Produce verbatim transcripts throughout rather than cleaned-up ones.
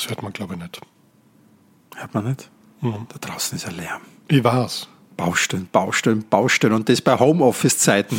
Das hört man, glaube ich, nicht. Hört man nicht? Mhm. Da draußen ist ein Lärm. Wie war's? Baustellen, Baustellen, Baustellen und das bei Homeoffice-Zeiten.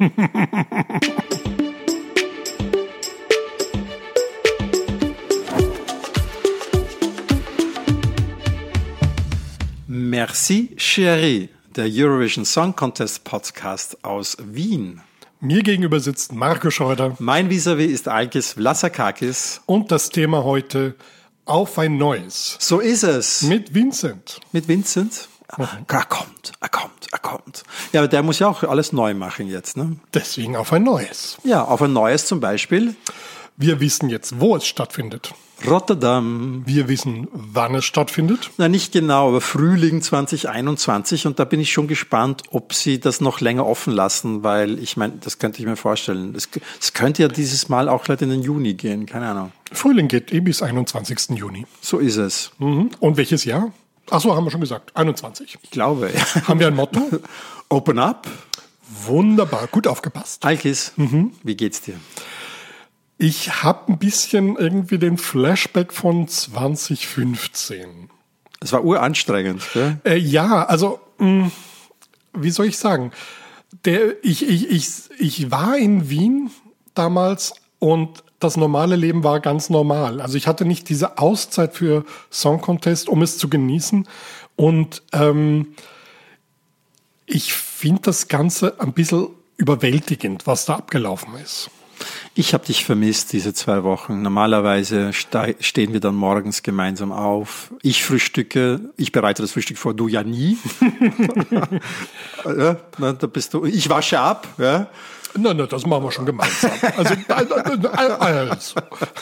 Merci, Chérie, der Eurovision Song Contest Podcast aus Wien. Mir gegenüber sitzt Marco Scheuder. Mein Vis-à-vis ist Alkis Vlassakakis. Und das Thema heute: Auf ein neues. So ist es. Mit Vincent. Mit Vincent? Mhm. Er kommt, er kommt, er kommt. Ja, aber der muss ja auch alles neu machen jetzt, ne? Deswegen auf ein neues. Ja, auf ein neues zum Beispiel. Wir wissen jetzt, wo es stattfindet. Rotterdam. Wir wissen, wann es stattfindet. Na, nicht genau, aber Frühling zwanzig einundzwanzig. Und da bin ich schon gespannt, ob sie das noch länger offen lassen, weil ich meine, das könnte ich mir vorstellen. Es, es könnte ja dieses Mal auch gleich in den Juni gehen, keine Ahnung. Frühling geht eh bis einundzwanzigsten Juni. So ist es. Mhm. Und welches Jahr? Ach so, haben wir schon gesagt. einundzwanzig. Ich glaube. Haben wir ein Motto? Open up. Wunderbar, gut aufgepasst. Alkis, mhm. Wie geht's dir? Ich habe ein bisschen irgendwie den Flashback von zwanzig fünfzehn. Es war uranstrengend, gell? Äh, ja, also, mh, wie soll ich sagen? Der, ich, ich, ich, ich war in Wien damals und das normale Leben war ganz normal. Also ich hatte nicht diese Auszeit für Song Contest, um es zu genießen. Und ähm, ich finde das Ganze ein bisschen überwältigend, was da abgelaufen ist. Ich habe dich vermisst diese zwei Wochen. Normalerweise stehen wir dann morgens gemeinsam auf. Ich frühstücke, ich bereite das Frühstück vor, du ja nie. Ja, da bist du. Ich wasche ab. Ja. Nein, nein, das machen wir schon gemeinsam. Also, also.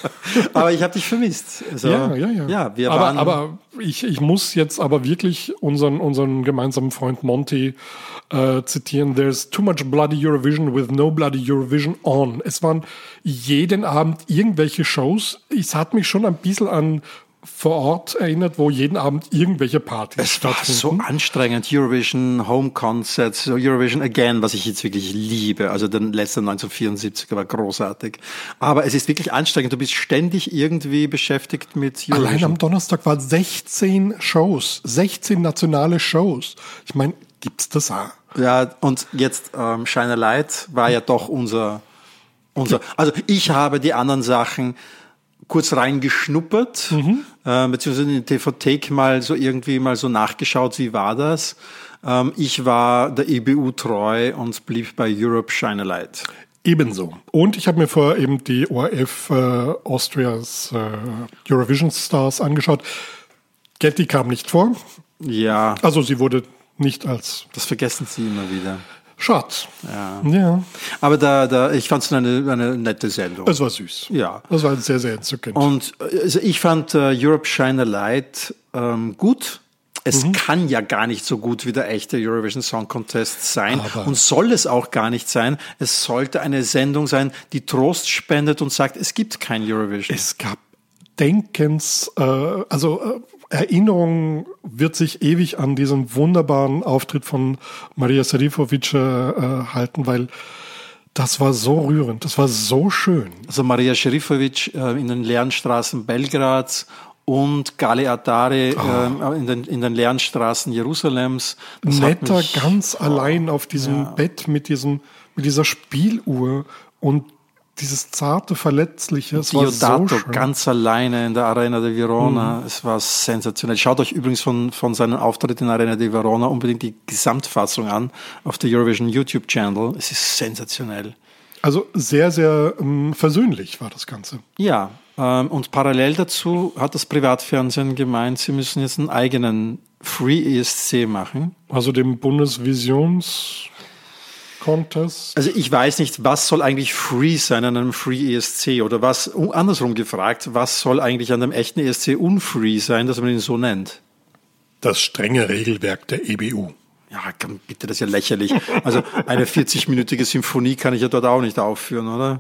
Aber ich habe dich vermisst. Also, ja, ja, ja. ja wir aber waren aber ich, ich muss jetzt aber wirklich unseren, unseren gemeinsamen Freund Monty äh, zitieren. There's too much bloody Eurovision with no bloody Eurovision on. Es waren jeden Abend irgendwelche Shows. Es hat mich schon ein bisschen an vor Ort erinnert, wo jeden Abend irgendwelche Partys es stattfinden. Es war so anstrengend. Eurovision, Home Concerts, so Eurovision Again, was ich jetzt wirklich liebe. Also der letzte neunzehnhundertvierundsiebzig war großartig. Aber es ist wirklich anstrengend. Du bist ständig irgendwie beschäftigt mit Eurovision. Allein am Donnerstag waren sechzehn Shows, sechzehn nationale Shows. Ich meine, gibt's das auch? Ja, und jetzt ähm, Shine a Light war ja doch unser, unser. Also ich habe die anderen Sachen kurz reingeschnuppert, mhm. äh, beziehungsweise in die T V-Thek mal so irgendwie mal so nachgeschaut, wie war das. Ähm, ich war der E B U treu und blieb bei Europe Shine a Light. Ebenso. Und ich habe mir vorher eben die O R F äh, Austrias äh, Eurovision Stars angeschaut. Getty kam nicht vor. Ja. Also sie wurde nicht als... Das vergessen sie immer wieder. Schade. Ja. ja. Aber da, da, ich fand es eine, eine nette Sendung. Es war süß. Ja. Das war sehr, sehr entzückend. Und also ich fand uh, Europe Shine a Light ähm, gut. Es mhm. kann ja gar nicht so gut wie der echte Eurovision Song Contest sein. Aber und soll es auch gar nicht sein. Es sollte eine Sendung sein, die Trost spendet und sagt, es gibt kein Eurovision. Es gab Denkens, äh, also äh, Erinnerung wird sich ewig an diesen wunderbaren Auftritt von Maria Serifovic äh, halten, weil das war so rührend, das war so schön. Also Maria Serifovic äh, in den leeren Straßen Belgrads und Gali Atari oh. äh, in, den, in den leeren Straßen Jerusalems. Das Netter mich, ganz oh, allein auf diesem ja. Bett mit diesem mit dieser Spieluhr und dieses zarte, verletzliche, es war so schön. Ganz alleine in der Arena di Verona, mhm. es war sensationell. Schaut euch übrigens von, von seinem Auftritt in der Arena di Verona unbedingt die Gesamtfassung an, auf der Eurovision YouTube-Channel. Es ist sensationell. Also sehr, sehr ähm, versöhnlich war das Ganze. Ja, ähm, und parallel dazu hat das Privatfernsehen gemeint, sie müssen jetzt einen eigenen Free E S C machen. Also dem Bundesvisions... Contest. Also ich weiß nicht, was soll eigentlich free sein an einem Free E S C oder was, andersrum gefragt, was soll eigentlich an einem echten E S C unfree sein, dass man ihn so nennt? Das strenge Regelwerk der E B U. Ja, bitte, das ist ja lächerlich. Also eine vierzig-minütige Symphonie kann ich ja dort auch nicht aufführen, oder?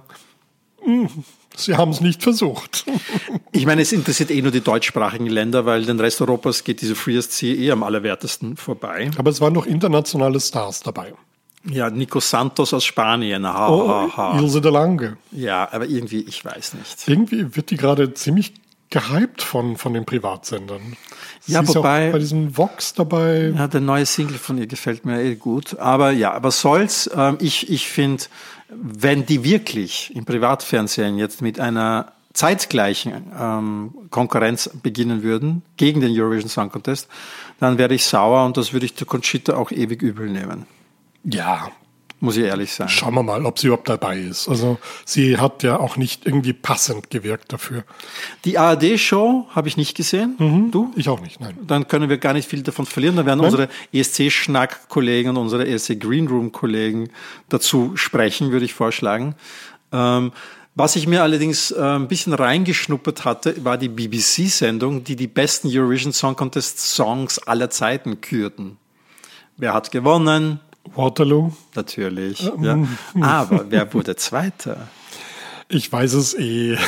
Sie haben es nicht versucht. Ich meine, es interessiert eh nur die deutschsprachigen Länder, weil den Rest Europas geht diese Free E S C eh am allerwertesten vorbei. Aber es waren noch internationale Stars dabei. Ja, Nico Santos aus Spanien. Ha, oh, ha, ha. Ilse de Lange. Ja, aber irgendwie, ich weiß nicht. Irgendwie wird die gerade ziemlich gehypt von, von den Privatsendern. Sie Ja, ist wobei- auch bei diesem Vox dabei. Ja, der neue Single von ihr gefällt mir eh gut. Aber ja, aber soll's. Ähm, ich ich finde, wenn die wirklich im Privatfernsehen jetzt mit einer zeitgleichen ähm, Konkurrenz beginnen würden gegen den Eurovision Song Contest, dann wäre ich sauer und das würde ich der Conchita auch ewig übel nehmen. Ja, Muss ich ehrlich sein. schauen wir mal, ob sie überhaupt dabei ist. Also sie hat ja auch nicht irgendwie passend gewirkt dafür. Die A R D-Show habe ich nicht gesehen. Du? Ich auch nicht, nein. Dann können wir gar nicht viel davon verlieren. Dann werden Nein. unsere E S C-Schnack-Kollegen und unsere E S C Green Room-Kollegen dazu sprechen, würde ich vorschlagen. Ähm, was ich mir allerdings äh, ein bisschen reingeschnuppert hatte, war die B B C-Sendung, die die besten Eurovision Song Contest-Songs aller Zeiten kürten. Wer hat gewonnen? Waterloo? Natürlich. Ja. Aber wer wurde Zweiter? Ich weiß es eh.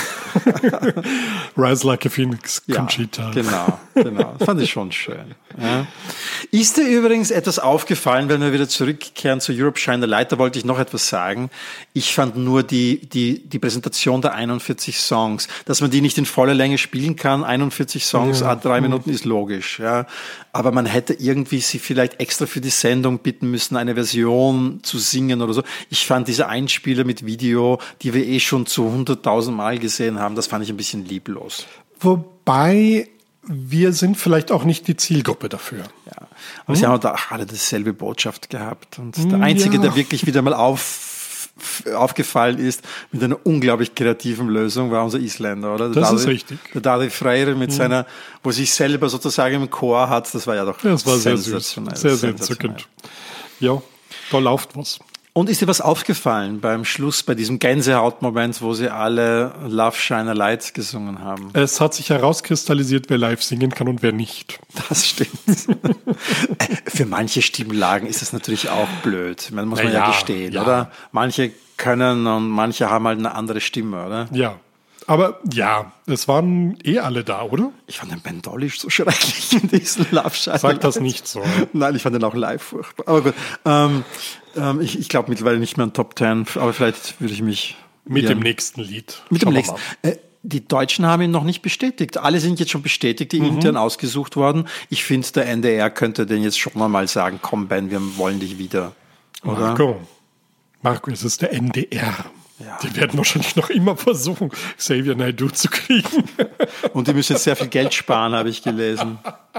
Rise Like a Phoenix, Ja, Conchita. genau, genau. Das fand ich schon schön. Ja. Ist dir übrigens etwas aufgefallen, wenn wir wieder zurückkehren zu Europe Shine a Light, da wollte ich noch etwas sagen. Ich fand nur die, die, die Präsentation der einundvierzig Songs, dass man die nicht in voller Länge spielen kann, einundvierzig Songs, Ja. ah, drei Minuten ist logisch, ja. Aber man hätte irgendwie sie vielleicht extra für die Sendung bitten müssen, eine Version zu singen oder so. Ich fand diese Einspieler mit Video, die wir eh schon zu hunderttausend Mal gesehen haben, das fand ich ein bisschen lieblos. Wobei wir sind vielleicht auch nicht die Zielgruppe dafür. Ja. Aber sie haben da alle dieselbe Botschaft gehabt. Und der Einzige, ja. der wirklich wieder mal auf, aufgefallen ist mit einer unglaublich kreativen Lösung, war unser Isländer, oder? Der Das ist Daði- richtig. Der Daði Freyr mit seiner, wo sich selber sozusagen im Chor hat, das war ja doch Das war sehr süß. sensationell. Sehr, sehr sensationell. entzückend. Ja, da läuft was. Und ist dir was aufgefallen beim Schluss, bei diesem Gänsehautmoment, wo sie alle Love Shine a Light gesungen haben? Es hat sich herauskristallisiert, wer live singen kann und wer nicht. Das stimmt. Äh, Für manche Stimmlagen ist das natürlich auch blöd. Man muss man ja Na ja, gestehen, ja. oder? Manche können und manche haben halt eine andere Stimme, oder? Ja. Aber ja, es waren eh alle da, oder? Ich fand den Ben Dolly so schrecklich in diesem Love Shine a Sag das Light. nicht so. Nein, ich fand den auch live furchtbar. Aber gut. Ähm, ähm, ich ich glaube mittlerweile nicht mehr in Top Ten, aber vielleicht würde ich mich Mit ja, dem nächsten Lied. Mit dem Schauen wir nächsten. mal. Äh, die Deutschen haben ihn noch nicht bestätigt. Alle sind jetzt schon bestätigt, die intern ausgesucht worden. Ich finde, der N D R könnte den jetzt schon mal sagen, komm Ben, wir wollen dich wieder. Oder? Marco. Marco, es ist der N D R. Ja. Die werden wahrscheinlich noch immer versuchen, Xavier Naidoo zu kriegen. Und die müssen jetzt sehr viel Geld sparen, habe ich gelesen.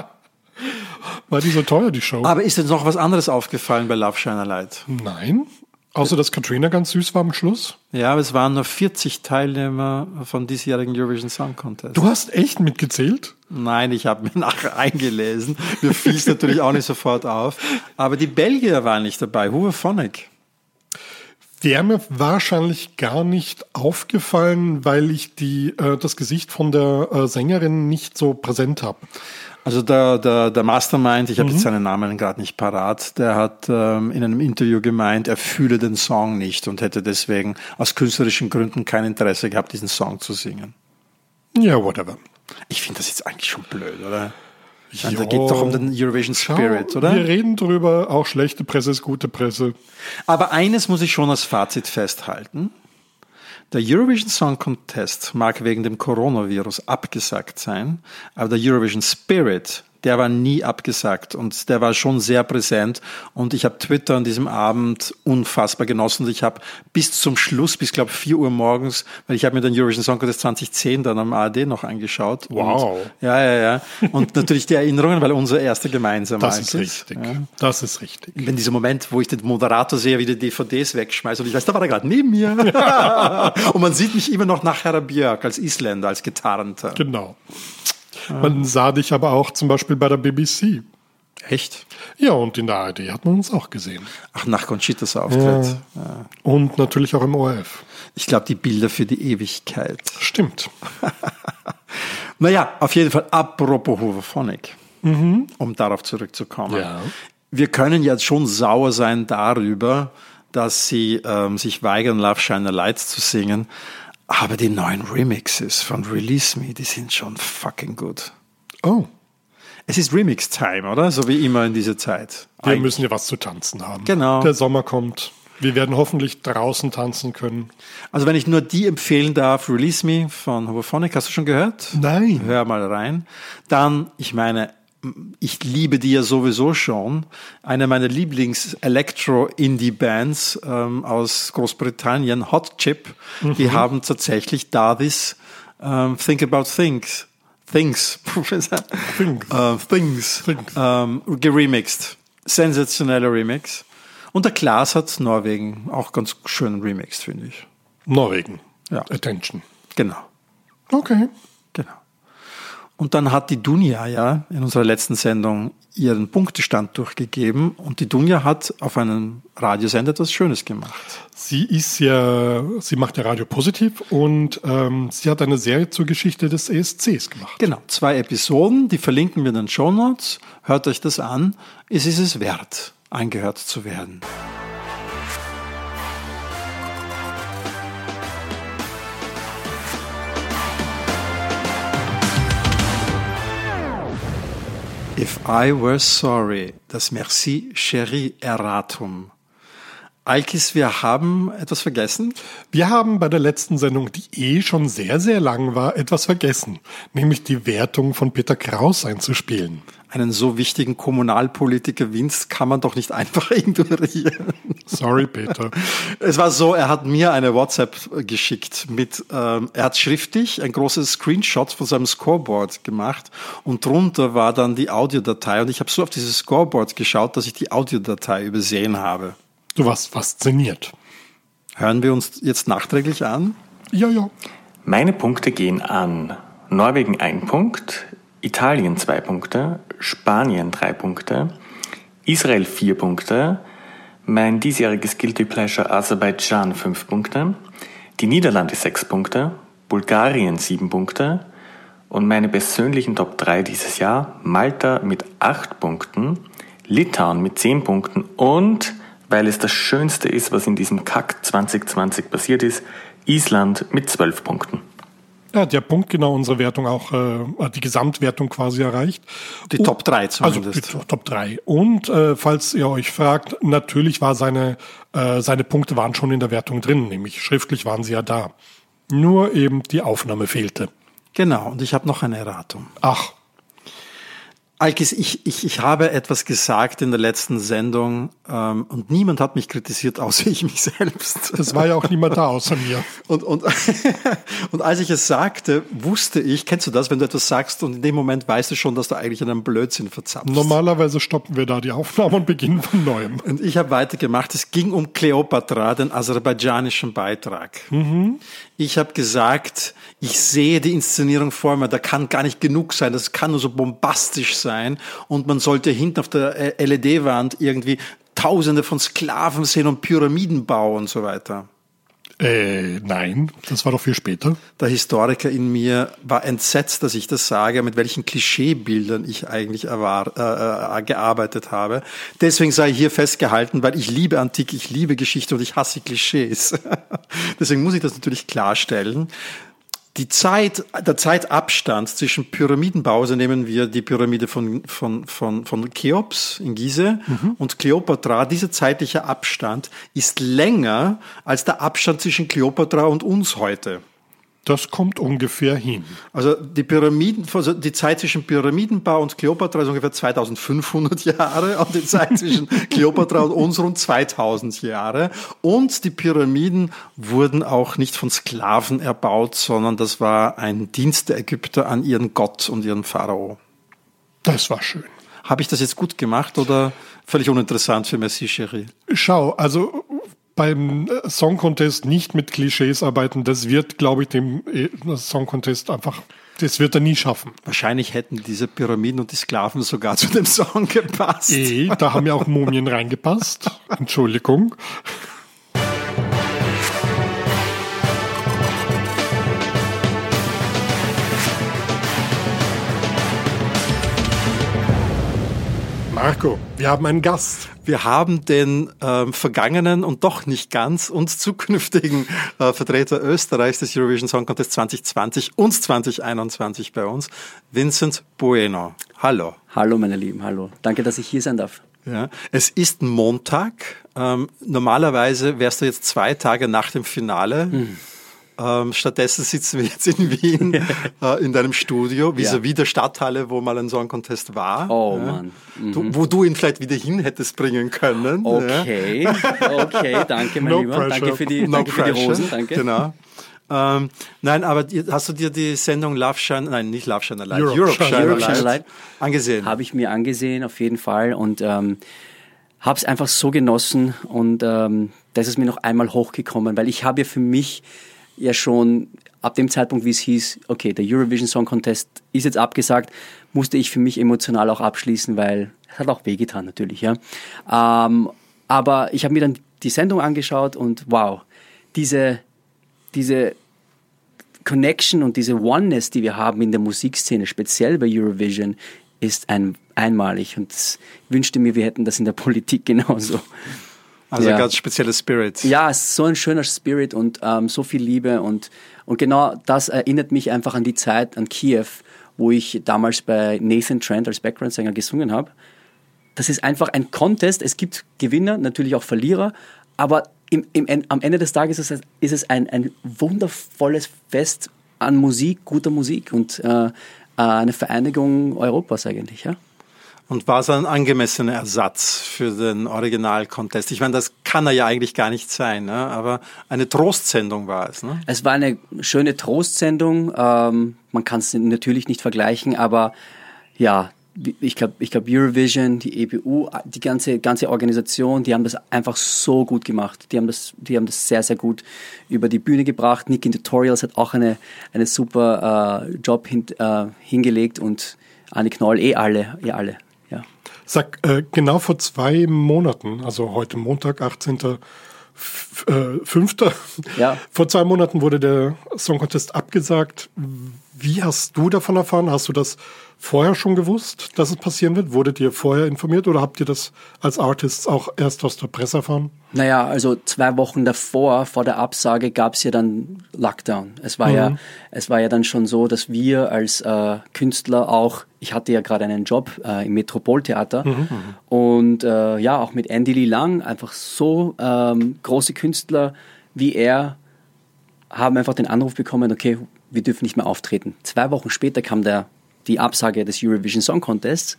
War die so teuer, die Show? Aber ist jetzt noch was anderes aufgefallen bei Love Shine a Light? Nein. Außer, dass Katrina ganz süß war am Schluss. Ja, aber es waren nur vierzig Teilnehmer vom diesjährigen Eurovision Song Contest. Du hast echt mitgezählt? Nein, ich habe mir nachher eingelesen. Mir fiel es natürlich auch nicht sofort auf. Aber die Belgier waren nicht dabei. Hooverphonic. Wäre mir wahrscheinlich gar nicht aufgefallen, weil ich die, äh, das Gesicht von der äh, Sängerin nicht so präsent habe. Also der, der, der Mastermind, ich habe jetzt seinen Namen gerade nicht parat, der hat ähm, in einem Interview gemeint, er fühle den Song nicht und hätte deswegen aus künstlerischen Gründen kein Interesse gehabt, diesen Song zu singen. Ja, whatever. Ich finde das jetzt eigentlich schon blöd, oder? Ich Ja. meine, da geht doch um den Eurovision Spirit, Schau, oder? Wir reden drüber, auch schlechte Presse ist gute Presse. Aber eines muss ich schon als Fazit festhalten. Der Eurovision Song Contest mag wegen dem Coronavirus abgesagt sein, aber der Eurovision Spirit, der war nie abgesagt und der war schon sehr präsent und ich habe Twitter an diesem Abend unfassbar genossen und ich habe bis zum Schluss, bis glaube vier Uhr morgens, weil ich habe mir den Eurovision Song Contest zwanzig zehn dann am A R D noch angeschaut. Wow. Und, ja, ja, ja. Und natürlich die Erinnerungen, weil unser erster gemeinsamer Das ist richtig. Ja. Das ist richtig. Wenn dieser Moment, wo ich den Moderator sehe, wie die D V Ds wegschmeißt und ich weiß, da war er gerade neben mir. Und man sieht mich immer noch nach Herr Björk als Isländer, als Gitarrenter. Genau. Man sah dich aber auch zum Beispiel bei der B B C. Echt? Ja, und in der A R D hat man uns auch gesehen. Ach, nach Conchitas Auftritt. Ja. Ja. Und natürlich auch im O R F. Ich glaube, die Bilder für die Ewigkeit. Stimmt. Naja, auf jeden Fall, apropos Hooverphonic, mhm. um darauf zurückzukommen. Ja. Wir können jetzt schon sauer sein darüber, dass sie ähm, sich weigern, Love Shine a Light zu singen. Aber die neuen Remixes von Release Me, die sind schon fucking gut. Oh, Es ist Remix-Time, oder? So wie immer in dieser Zeit. wir Eig- müssen ja was zu tanzen haben. Genau. Der Sommer kommt. Wir werden hoffentlich draußen tanzen können. Also wenn ich nur die empfehlen darf, Release Me von Hobophonic, hast du schon gehört? Nein. Hör mal rein. Dann, ich meine, ich liebe die ja sowieso schon. Eine meiner Lieblings-Electro-Indie-Bands ähm, aus Großbritannien, Hot Chip, mhm. die haben tatsächlich da this um, Think About Things, Things, Things, uh, Things, Things. Um, geremixed. Sensationeller Remix. Und der Klaas hat Norwegen auch ganz schön remixed, finde ich. Norwegen. Ja. Attention. Genau. Okay. Genau. Und dann hat die Dunja ja in unserer letzten Sendung ihren Punktestand durchgegeben und die Dunja hat auf einem Radiosender etwas Schönes gemacht. Sie ist ja, sie macht ja Radio Positiv und ähm, sie hat eine Serie zur Geschichte des E S Cs gemacht. Genau, zwei Episoden, die verlinken wir in den Shownotes. Hört euch das an. Es ist es wert, eingehört zu werden. If I Were Sorry, das Merci Chérie Erratum. Alkis, wir haben etwas vergessen. Wir haben bei der letzten Sendung, die eh schon sehr, sehr lang war, etwas vergessen. Nämlich die Wertung von Peter Kraus einzuspielen. Einen so wichtigen Kommunalpolitiker Wiens kann man doch nicht einfach ignorieren. Sorry, Peter. Es war so, er hat mir eine WhatsApp geschickt mit, ähm, er hat schriftlich ein großes Screenshot von seinem Scoreboard gemacht und drunter war dann die Audiodatei und ich habe so auf dieses Scoreboard geschaut, dass ich die Audiodatei übersehen habe. Du warst fasziniert. Hören wir uns jetzt nachträglich an? Ja, ja. Meine Punkte gehen an Norwegen ein Punkt, Italien zwei Punkte, Spanien drei Punkte, Israel vier Punkte, mein diesjähriges Guilty Pleasure Aserbaidschan fünf Punkte, die Niederlande sechs Punkte, Bulgarien sieben Punkte und meine persönlichen Top drei dieses Jahr Malta mit acht Punkten, Litauen mit zehn Punkten und, weil es das Schönste ist, was in diesem Kack zwanzig zwanzig passiert ist, Island mit zwölf Punkten. Ja, der Punkt genau unsere Wertung auch, äh, die Gesamtwertung quasi erreicht. Die oh, Top drei zumindest. Also die Top drei. Und äh, falls ihr euch fragt, natürlich war seine, äh, seine Punkte waren schon in der Wertung drin, nämlich schriftlich waren sie ja da. Nur eben die Aufnahme fehlte. Genau, und ich habe noch eine Erratung. Ach. Alkis, ich, ich, ich habe etwas gesagt in der letzten Sendung ähm, und niemand hat mich kritisiert, außer ich mich selbst. Es war ja auch niemand da außer mir. Und, und, und als ich es sagte, wusste ich, kennst du das, wenn du etwas sagst und in dem Moment weißt du schon, dass du eigentlich einen Blödsinn verzapfst? Normalerweise stoppen wir da die Aufnahme und beginnen von Neuem. Und ich habe weitergemacht. Es ging um Kleopatra, den aserbaidschanischen Beitrag. Mhm. Ich habe gesagt, ich sehe die Inszenierung vor mir, da kann gar nicht genug sein, das kann nur so bombastisch sein und man sollte hinten auf der L E D-Wand irgendwie Tausende von Sklaven sehen und Pyramidenbau und so weiter. Äh, nein, das war doch viel später. Der Historiker in mir war entsetzt, dass ich das sage, mit welchen Klischeebildern ich eigentlich erwar- äh, äh, gearbeitet habe. Deswegen sei hier festgehalten, weil ich liebe Antike, ich liebe Geschichte und ich hasse Klischees. Deswegen muss ich das natürlich klarstellen. Die Zeit, der Zeitabstand zwischen Pyramidenbau, also nehmen wir die Pyramide von, von, von, von Cheops in Gizeh mhm. und Kleopatra, dieser zeitliche Abstand ist länger als der Abstand zwischen Kleopatra und uns heute. Das kommt ungefähr hin. Also die Pyramiden, also die Zeit zwischen Pyramidenbau und Kleopatra ist ungefähr zweitausendfünfhundert Jahre und die Zeit zwischen Kleopatra und uns rund zweitausend Jahre. Und die Pyramiden wurden auch nicht von Sklaven erbaut, sondern das war ein Dienst der Ägypter an ihren Gott und ihren Pharao. Das war schön. Habe ich das jetzt gut gemacht oder völlig uninteressant für Merci Chérie? Schau, also beim Song Contest nicht mit Klischees arbeiten, das wird, glaube ich, dem Song Contest einfach, das wird er nie schaffen. Wahrscheinlich hätten diese Pyramiden und die Sklaven sogar zu dem Song gepasst. Eh, da haben ja auch Mumien reingepasst. Entschuldigung. Marco, wir haben einen Gast. Wir haben den ähm, vergangenen und doch nicht ganz und zukünftigen äh, Vertreter Österreichs des Eurovision Song Contest zwanzig zwanzig und zwanzig einundzwanzig bei uns, Vincent Bueno. Hallo. Hallo meine Lieben, hallo. Danke, dass ich hier sein darf. Ja, es ist Montag. Ähm, normalerweise wärst du jetzt zwei Tage nach dem Finale. Mhm. Ähm, stattdessen sitzen wir jetzt in Wien äh, in deinem Studio, vis-à-vis ja. der Stadthalle, wo mal ein Song Contest war. Oh ja. Mann. Mhm. Du, wo du ihn vielleicht wieder hin hättest bringen können. Okay, ja. okay, danke mein no Lieber. Pressure. Danke für die, no danke für die Rosen. Danke. Genau. Ähm, nein, aber hast du dir die Sendung Love Shine, nein, nicht Love Shine Light, Europe, Europe Shine, Europe Light, Shine Light angesehen? Habe ich mir angesehen, auf jeden Fall. Und ähm, habe es einfach so genossen. Und ähm, das ist mir noch einmal hochgekommen, weil ich habe ja für mich ja schon ab dem Zeitpunkt, wie es hieß, okay, der Eurovision Song Contest ist jetzt abgesagt, musste ich für mich emotional auch abschließen, weil es hat auch wehgetan natürlich, ja. Ähm, aber ich habe mir dann die Sendung angeschaut und wow, diese, diese Connection und diese Oneness, die wir haben in der Musikszene, speziell bei Eurovision, ist ein, einmalig und ich wünschte mir, wir hätten das in der Politik genauso. Also ja. ein ganz spezielles Spirit. Ja, es ist so ein schöner Spirit und ähm, so viel Liebe und, und genau das erinnert mich einfach an die Zeit, an Kiew, wo ich damals bei Nathan Trent als Background-Sänger gesungen habe. Das ist einfach ein Contest, es gibt Gewinner, natürlich auch Verlierer, aber im, im, am Ende des Tages ist es, ist es ein, ein wundervolles Fest an Musik, guter Musik und äh, eine Vereinigung Europas eigentlich, ja. Und war es ein angemessener Ersatz für den Original-Contest? Ich meine, das kann er ja eigentlich gar nicht sein, ne? Aber eine Trostsendung war es. Ne? Es war eine schöne Trostsendung. Ähm, man kann es natürlich nicht vergleichen, aber ja, ich glaube, ich glaube Eurovision, die E B U, die ganze ganze Organisation, die haben das einfach so gut gemacht. Die haben das, die haben das sehr sehr gut über die Bühne gebracht. Nick in Tutorials hat auch eine eine super äh, Job hin, äh, hingelegt und Anne Knoll, eh alle, eh alle. Ja. Sag, äh, genau vor zwei Monaten, also heute Montag, achtzehnter fünfter Ja. Vor zwei Monaten wurde der Song Contest abgesagt. Wie hast du davon erfahren? Hast du das vorher schon gewusst, dass es passieren wird? Wurdet ihr vorher informiert oder habt ihr das als Artists auch erst aus der Presse erfahren? Naja, also zwei Wochen davor, vor der Absage, gab es ja dann Lockdown. Es war mhm. ja, es war ja dann schon so, dass wir als äh, Künstler auch, ich hatte ja gerade einen Job äh, im Metropoltheater mhm. und äh, ja, auch mit Andy Lee Lang, einfach so ähm, große Künstler wie er, haben einfach den Anruf bekommen, okay, wir dürfen nicht mehr auftreten. Zwei Wochen später kam der, die Absage des Eurovision Song Contests.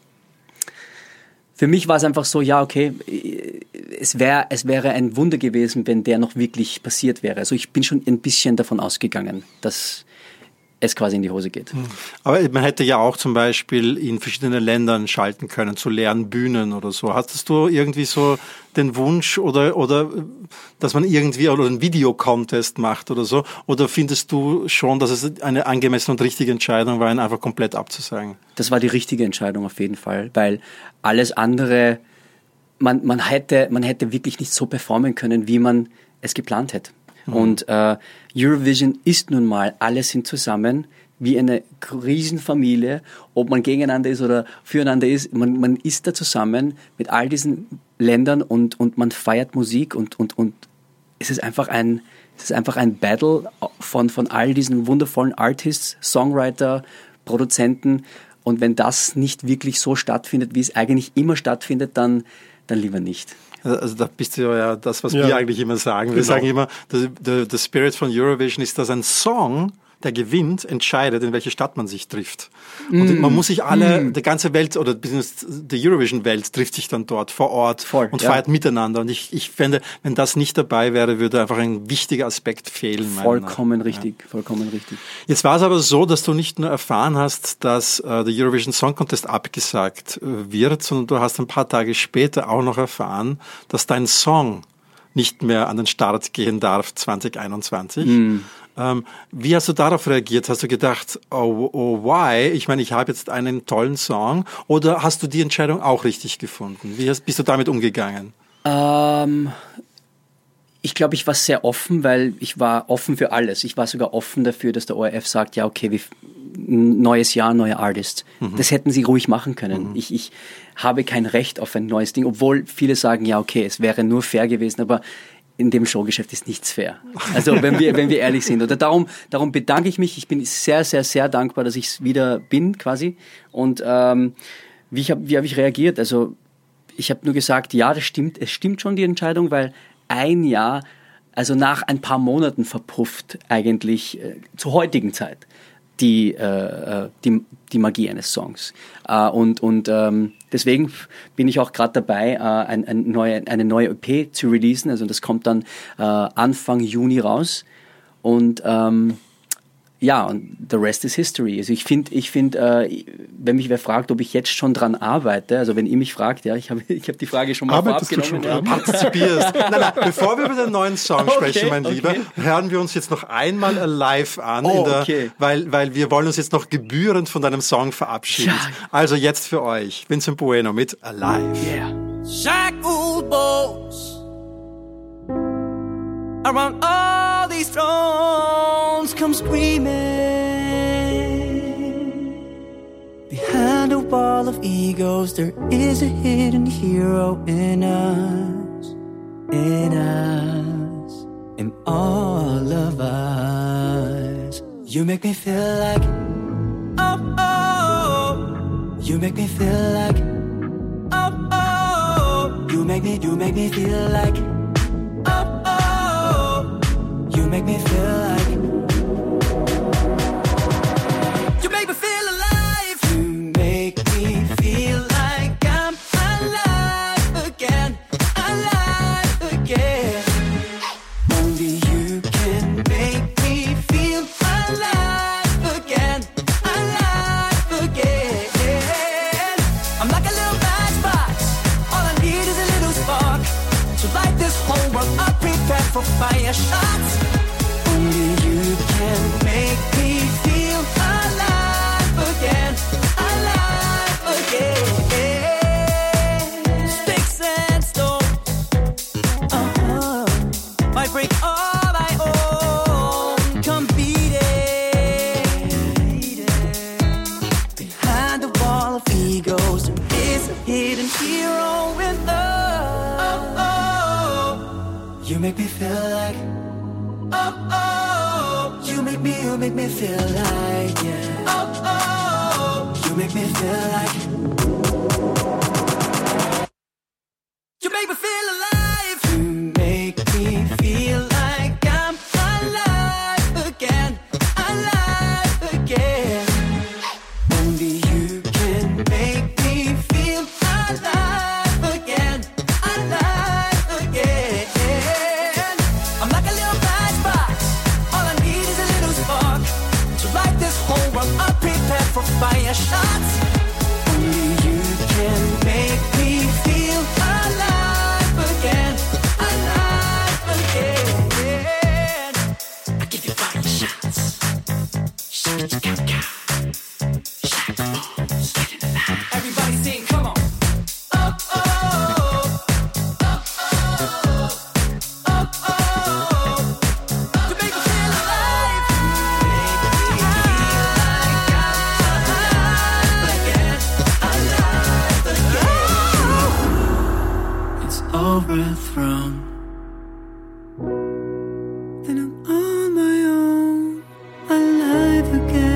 Für mich war es einfach so, ja, okay, es, wär, es wäre ein Wunder gewesen, wenn der noch wirklich passiert wäre. Also ich bin schon ein bisschen davon ausgegangen, dass es quasi in die Hose geht. Aber man hätte ja auch zum Beispiel in verschiedenen Ländern schalten können, zu leeren Bühnen oder so. Hattest du irgendwie so den Wunsch oder, oder dass man irgendwie oder einen Videocontest macht oder so? Oder findest du schon, dass es eine angemessene und richtige Entscheidung war, ihn einfach komplett abzusagen? Das war die richtige Entscheidung auf jeden Fall, weil alles andere, man, man hätte, man hätte wirklich nicht so performen können, wie man es geplant hätte. Mhm. Und äh, Eurovision ist nun mal, alle sind zusammen, wie eine Riesenfamilie, ob man gegeneinander ist oder füreinander ist, man, man ist da zusammen mit all diesen Ländern und, und man feiert Musik und, und, und es ist einfach ein, es ist einfach ein Battle von, von all diesen wundervollen Artists, Songwriter, Produzenten und wenn das nicht wirklich so stattfindet, wie es eigentlich immer stattfindet, dann, dann lieber nicht. Also da bist du ja das, was ja. wir eigentlich immer sagen. Wir genau. sagen immer, der Spirit von Eurovision ist, dass ein Song, der gewinnt, entscheidet, in welche Stadt man sich trifft. Und mm. man muss sich alle, mm. die ganze Welt oder die Eurovision-Welt trifft sich dann dort vor Ort Voll, und ja. feiert miteinander. Und ich, ich fände, wenn das nicht dabei wäre, würde einfach ein wichtiger Aspekt fehlen. Vollkommen richtig, ja. vollkommen richtig. Jetzt war es aber so, dass du nicht nur erfahren hast, dass äh, der Eurovision Song Contest abgesagt äh, wird, sondern du hast ein paar Tage später auch noch erfahren, dass dein Song nicht mehr an den Start gehen darf zwanzig einundzwanzig. Mm. Ähm, wie hast du darauf reagiert? Hast du gedacht, oh, oh why? Ich meine, ich habe jetzt einen tollen Song. Oder hast du die Entscheidung auch richtig gefunden? Wie hast, bist du damit umgegangen? Ähm, ich glaube, ich war sehr offen, weil ich war offen für alles. Ich war sogar offen dafür, dass der O R F sagt, ja okay, wir, neues Jahr, neuer Artist. Mhm. Das hätten sie ruhig machen können. Mhm. Ich, ich habe kein Recht auf ein neues Ding, obwohl viele sagen, ja okay, es wäre nur fair gewesen, aber in dem Showgeschäft ist nichts fair. Also wenn wir, wenn wir ehrlich sind. Oder darum, darum bedanke ich mich. Ich bin sehr, sehr, sehr dankbar, dass ich wieder bin quasi. Und ähm, wie, ich hab, wie habe ich reagiert? Also ich hab nur gesagt, ja, das stimmt, es stimmt schon die Entscheidung, weil ein Jahr, also nach ein paar Monaten verpufft eigentlich äh, zur heutigen Zeit die, äh, die, die Magie eines Songs. Äh, und und ähm, deswegen bin ich auch gerade dabei, äh, ein, ein neue, eine neue E P zu releasen. Also das kommt dann äh, Anfang Juni raus. Und ähm, ja, und the rest is history. Also ich finde, ich find, äh, wenn mich wer fragt, ob ich jetzt schon dran arbeite, also wenn ihr mich fragt, ja, ich habe ich hab die Frage schon mal Arbeitest vorab du schon genommen. dran? Ja. Partizipierst. Nein, nein, bevor wir über den neuen Song Okay, sprechen, mein okay. Lieber, hören wir uns jetzt noch einmal live an, Oh, in der, okay. weil, weil wir wollen uns jetzt noch gebührend von deinem Song verabschieden. Ja. Also jetzt für euch, Vincent Bueno mit Alive. Yeah. Shackled bones around all these thrones come screaming. Behind a wall of egos, there is a hidden hero in us, in us, in all of us. You make me feel like, oh, oh. You make me feel like, oh, oh. You make me, you make me feel like, oh, oh. You make me feel like, you make me feel alive. You make me feel like I'm alive again, alive again. Only you can make me feel alive again, alive again. I'm like a little matchbox, all I need is a little spark to light this whole world up, prepared for fire shots. Only you can make me feel alive again, alive again. Sticks and stones, uh-huh, might break all I own. Come beat it. Behind the wall of egos, there is a hidden hero in us. Oh, oh. You make me feel like, oh, oh. You make me, you make me feel like, yeah. Oh, oh. You make me feel like, you make me feel alive. You make me feel like I'm alive again, alive again. Only you can make me feel alive again, alive again. I'm like a little matchbox, all I need is a little spark to light this whole world up, prepared for fire shots. Only you can make me feel alive again, alive again. I give you fire shots. Everybody sing, come on. Oh, oh, oh, oh, oh, oh. You make me feel alive. Make me feel like I'm alive again, alive again. It's overthrown. Then I'm on my own, alive again.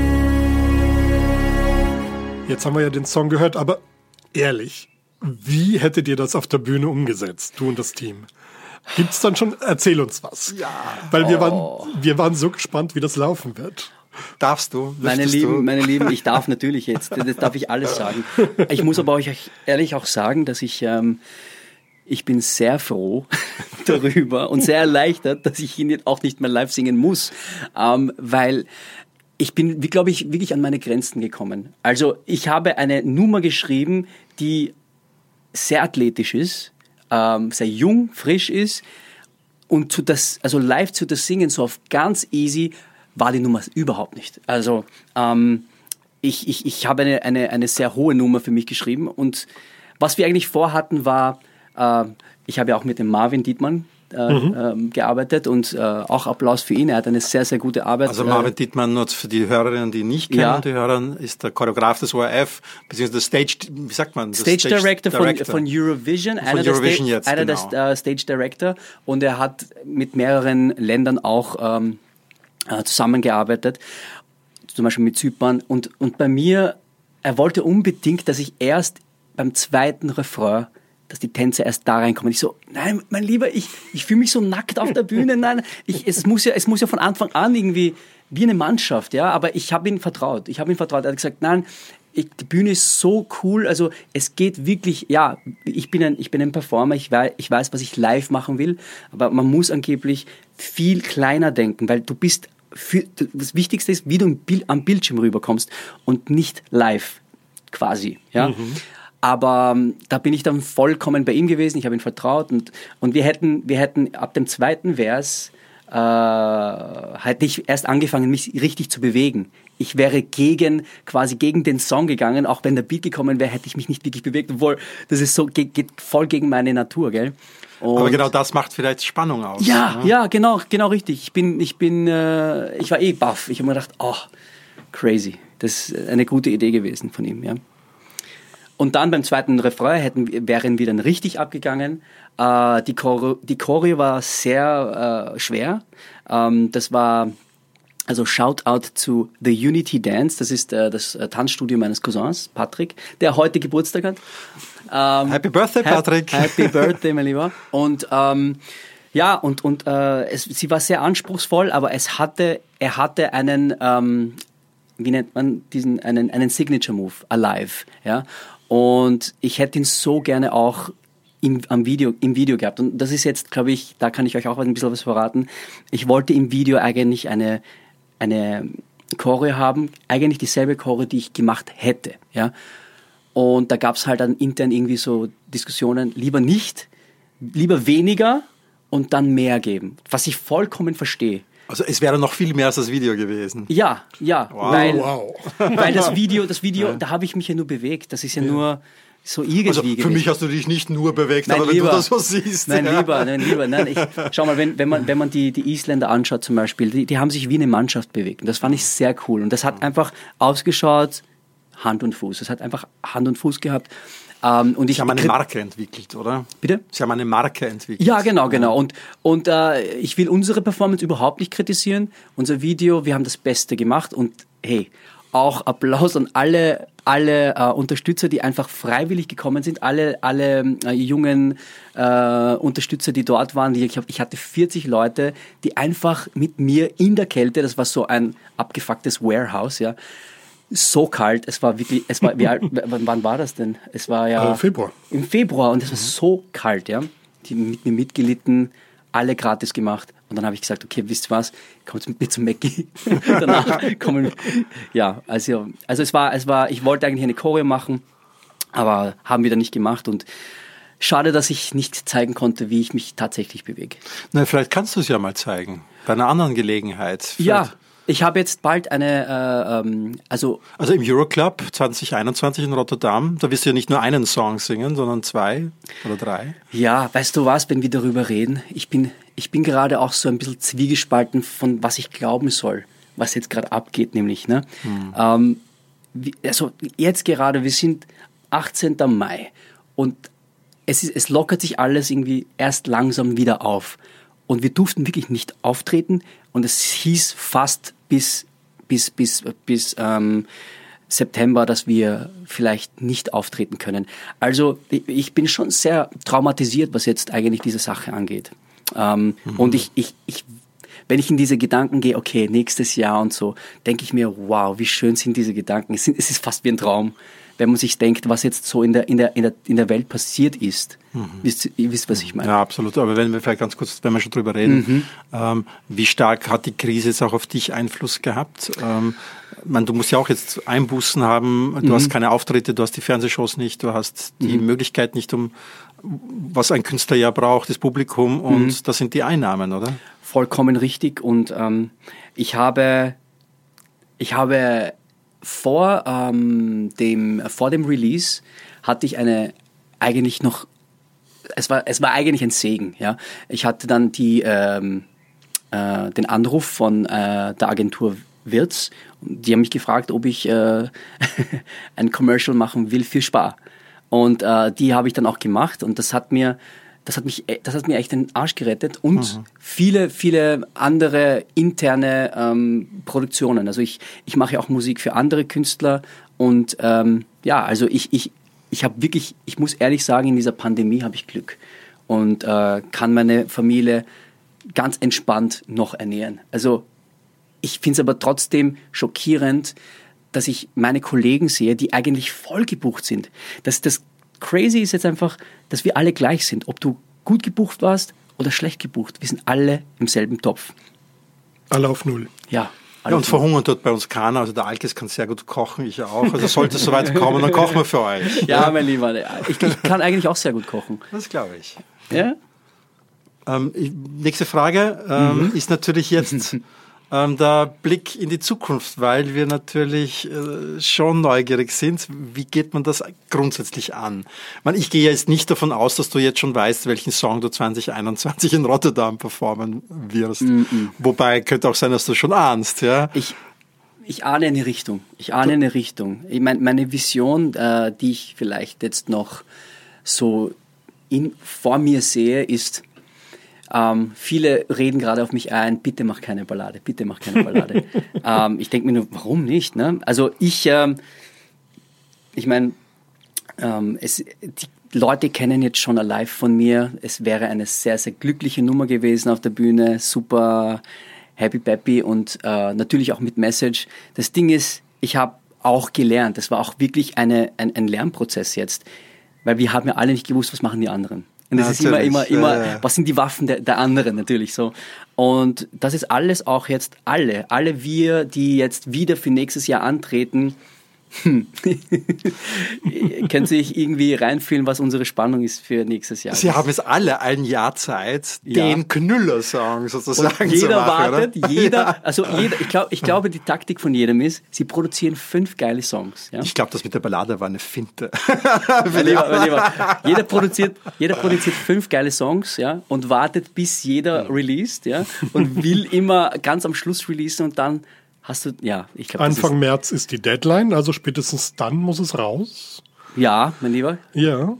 Jetzt haben wir ja den Song gehört, aber ehrlich, wie hättet ihr das auf der Bühne umgesetzt, du und das Team? Gibt's dann schon, erzähl uns was. Ja. Weil wir, waren, wir waren so gespannt, wie das laufen wird. Darfst du? Meine Möchtest Lieben, du? meine Lieben, ich darf natürlich jetzt, das darf ich alles sagen. Ich muss aber euch ehrlich auch sagen, dass ich, ähm, ich bin sehr froh darüber und sehr erleichtert, dass ich ihn jetzt auch nicht mehr live singen muss, ähm, weil ich bin, wie glaube ich, wirklich an meine Grenzen gekommen. Also ich habe eine Nummer geschrieben, die sehr athletisch ist, ähm, sehr jung, frisch ist und zu das, also live zu das Singen so auf ganz easy war die Nummer überhaupt nicht. Also ähm, ich, ich, ich habe eine, eine, eine sehr hohe Nummer für mich geschrieben und was wir eigentlich vorhatten war, äh, ich habe ja auch mit dem Marvin Dietmann äh, mhm. ähm, gearbeitet und äh, auch Applaus für ihn, er hat eine sehr, sehr gute Arbeit. Also Marvin Dietmann, nur für die Hörerinnen, die ihn nicht kennen, Ja. die Hörer, ist der Choreograf des O R F, beziehungsweise der Stage, wie sagt man? Stage, Stage Director, Director. Von, von Eurovision, Von einer, Eurovision der, jetzt, Sta- einer genau. der äh, Stage Director und er hat mit mehreren Ländern auch ähm, äh, zusammengearbeitet, zum Beispiel mit Zypern und, und bei mir, er wollte unbedingt, dass ich erst beim zweiten Refrain, dass die Tänzer erst da reinkommen. Ich so, nein, mein Lieber, ich, ich fühle mich so nackt auf der Bühne. Nein, ich, es muss ja, es muss ja von Anfang an irgendwie wie eine Mannschaft, ja. Aber ich habe ihm vertraut. Ich habe ihm vertraut. Er hat gesagt, nein, ich, die Bühne ist so cool. Also es geht wirklich, ja, ich bin ein, ich bin ein Performer. Ich weiß, ich weiß, was ich live machen will. Aber man muss angeblich viel kleiner denken, weil du bist, für, das Wichtigste ist, wie du im Bild, am Bildschirm rüberkommst und nicht live, quasi, ja. Mhm. Aber ähm, da bin ich dann vollkommen bei ihm gewesen. Ich habe ihn vertraut und, und wir hätten, wir hätten ab dem zweiten Vers äh, hätte ich erst angefangen, mich richtig zu bewegen. Ich wäre gegen, quasi gegen den Song gegangen, auch wenn der Beat gekommen wäre, hätte ich mich nicht wirklich bewegt, obwohl das ist so, geht, geht voll gegen meine Natur, gell? Und aber genau das macht vielleicht Spannung aus. Ja, ne? ja, genau, genau richtig. Ich bin, ich bin, äh, ich war eh baff. Ich habe mir gedacht, oh, crazy. Das ist eine gute Idee gewesen von ihm, ja. Und dann beim zweiten Refrain hätten, wären wir dann richtig abgegangen. Äh, die, Choreo, die Choreo war sehr äh, schwer. Ähm, das war, also Shoutout zu The Unity Dance. Das ist äh, das äh, Tanzstudio meines Cousins, Patrick, der heute Geburtstag hat. Ähm, Happy Birthday, Patrick. Happy Birthday, mein Lieber. Und ähm, ja, und, und äh, es, sie war sehr anspruchsvoll, aber es hatte, er hatte einen, ähm, wie nennt man diesen, einen, einen Signature Move, Alive, ja. Und ich hätte ihn so gerne auch im, am Video, im Video gehabt. Und das ist jetzt, glaube ich, da kann ich euch auch ein bisschen was verraten. Ich wollte im Video eigentlich eine, eine Choreo haben, eigentlich dieselbe Choreo, die ich gemacht hätte, ja. Und da gab es halt dann intern irgendwie so Diskussionen, lieber nicht, lieber weniger und dann mehr geben, was ich vollkommen verstehe. Also es wäre noch viel mehr als das Video gewesen. Ja, ja, Wow. weil, Wow. weil das Video, das Video, ja. Da habe ich mich ja nur bewegt. Das ist ja, ja. nur so irgendwie also für gewesen. mich hast du dich nicht nur bewegt, Nein, aber lieber, wenn du das so siehst. Nein, ja. lieber, nein, lieber. Nein, ich, schau mal, wenn, wenn man, wenn man die, die Isländer anschaut zum Beispiel, die, die haben sich wie eine Mannschaft bewegt. Und das fand ich sehr cool. Und das hat einfach ausgeschaut, Hand und Fuß. Das hat einfach Hand und Fuß gehabt. Ähm, und ich, Sie haben eine Marke entwickelt, oder? Bitte? Sie haben eine Marke entwickelt. Ja, genau, genau. Und, und äh, ich will unsere Performance überhaupt nicht kritisieren. Unser Video, wir haben das Beste gemacht. Und hey, auch Applaus an alle, alle äh, Unterstützer, die einfach freiwillig gekommen sind. Alle, alle äh, jungen äh, Unterstützer, die dort waren. Die, ich, hab, ich hatte vierzig Leute, die einfach mit mir in der Kälte, das war so ein abgefucktes Warehouse, ja, so kalt, es war wirklich, es war, wie alt, wann war das denn? Es war ja... Äh, Februar. Im Februar und es war so kalt, ja. Die mit mir mitgelitten, alle gratis gemacht. Und dann habe ich gesagt, okay, wisst ihr was, kommt mit mir zum Mackie. Danach kommen wir, ja, also, also es war, es war, ich wollte eigentlich eine Choreo machen, aber haben wir dann nicht gemacht und schade, dass ich nicht zeigen konnte, wie ich mich tatsächlich bewege. Na, vielleicht kannst du es ja mal zeigen, bei einer anderen Gelegenheit. Vielleicht. Ja. Ich habe jetzt bald eine, äh, ähm, also... Also im Euroclub zwanzig einundzwanzig in Rotterdam, da wirst du ja nicht nur einen Song singen, sondern zwei oder drei. Ja, weißt du was, wenn wir darüber reden, ich bin, ich bin gerade auch so ein bisschen zwiegespalten von was ich glauben soll, was jetzt gerade abgeht, nämlich, ne? Hm. Ähm, wie, also jetzt gerade, wir sind achtzehnten Mai und es, ist, es lockert sich alles irgendwie erst langsam wieder auf. Und wir durften wirklich nicht auftreten und es hieß fast bis, bis, bis, bis ähm, September, dass wir vielleicht nicht auftreten können. Also ich bin schon sehr traumatisiert, was jetzt eigentlich diese Sache angeht. Ähm, mhm. Und ich, ich, ich, wenn ich in diese Gedanken gehe, okay, nächstes Jahr und so, denke ich mir, wow, wie schön sind diese Gedanken. Es, sind, es ist fast wie ein Traum, wenn man sich denkt, was jetzt so in der, in der, in der, in der Welt passiert ist. Mhm. Wisst, ihr wisst, was ich meine? Ja, absolut. Aber wenn wir vielleicht ganz kurz, wenn wir schon drüber reden, mhm. ähm, wie stark hat die Krise jetzt auch auf dich Einfluss gehabt? Ähm, man, du musst ja auch jetzt Einbußen haben, du mhm. hast keine Auftritte, du hast die Fernsehshows nicht, du hast die mhm. Möglichkeit nicht, um was ein Künstler ja braucht, das Publikum und mhm. das sind die Einnahmen, oder? Vollkommen richtig. Und ähm, ich habe, ich habe vor ähm, dem vor dem Release hatte ich eine eigentlich noch es war es war eigentlich ein Segen, ja. Ich hatte dann die ähm, äh, den Anruf von äh, der Agentur Wirtz, die haben mich gefragt, ob ich äh, ein Commercial machen will für Spar. Und äh, die habe ich dann auch gemacht und das hat mir Das hat mich, das hat mir echt den Arsch gerettet und mhm. viele, viele andere interne ähm, Produktionen. Also ich, ich mache ja auch Musik für andere Künstler und ähm, ja, also ich, ich, ich habe wirklich, ich muss ehrlich sagen, in dieser Pandemie habe ich Glück und äh, kann meine Familie ganz entspannt noch ernähren. Also ich finde es aber trotzdem schockierend, dass ich meine Kollegen sehe, die eigentlich voll gebucht sind. Das, das Crazy ist jetzt einfach, dass wir alle gleich sind. Ob du gut gebucht warst oder schlecht gebucht, wir sind alle im selben Topf. Alle auf Null. Ja. Ja, und verhungern tut bei uns keiner. Also der Alkes kann sehr gut kochen, ich auch. Also sollte es soweit kommen, dann kochen wir für euch. Ja, mein Lieber, ich, ich kann eigentlich auch sehr gut kochen. Das glaube ich. Ja? Ähm, ich, nächste Frage ähm, mhm. ist natürlich jetzt ähm, der Blick in die Zukunft, weil wir natürlich äh, schon neugierig sind. Wie geht man das grundsätzlich an? Ich meine, ich gehe jetzt nicht davon aus, dass du jetzt schon weißt, welchen Song du zwanzig einundzwanzig in Rotterdam performen wirst. Mhm. Wobei könnte auch sein, dass du schon ahnst. Ja? Ich, ich ahne eine Richtung. Ich ahne eine Richtung. Ich mein, meine Vision, äh, die ich vielleicht jetzt noch so in, vor mir sehe, ist... Ähm, viele reden gerade auf mich ein, bitte mach keine Ballade, bitte mach keine Ballade. ähm, ich denke mir nur, warum nicht? Ne? Also ich, ähm, ich meine, ähm, es, die Leute kennen jetzt schon Alive von mir. Es wäre eine sehr, sehr glückliche Nummer gewesen auf der Bühne, super happy peppy und äh, natürlich auch mit Message. Das Ding ist, ich habe auch gelernt, das war auch wirklich eine, ein, ein Lernprozess jetzt, weil wir haben ja alle nicht gewusst, was machen die anderen. Und das natürlich, ist immer, immer, immer, ja, ja. Was sind die Waffen der, der anderen natürlich so. Und das ist alles auch jetzt alle, alle wir, die jetzt wieder für nächstes Jahr antreten, hm. können sich irgendwie reinfühlen, was unsere Spannung ist für nächstes Jahr. Sie haben jetzt alle ein Jahr Zeit, ja. den Knüller-Song sozusagen und jeder zu machen, wartet, oder? jeder, also jeder, ich glaube, ich glaube, die Taktik von jedem ist, sie produzieren fünf geile Songs. Ja? Ich glaube, das mit der Ballade war eine Finte. mein Lieber, mein Lieber. Jeder produziert, jeder produziert fünf geile Songs, ja, und wartet, bis jeder released, ja, und will immer ganz am Schluss releasen und dann hast du, ja, ich glaube. Anfang ist, März ist die Deadline, also spätestens dann muss es raus. Ja, mein Lieber. Ja.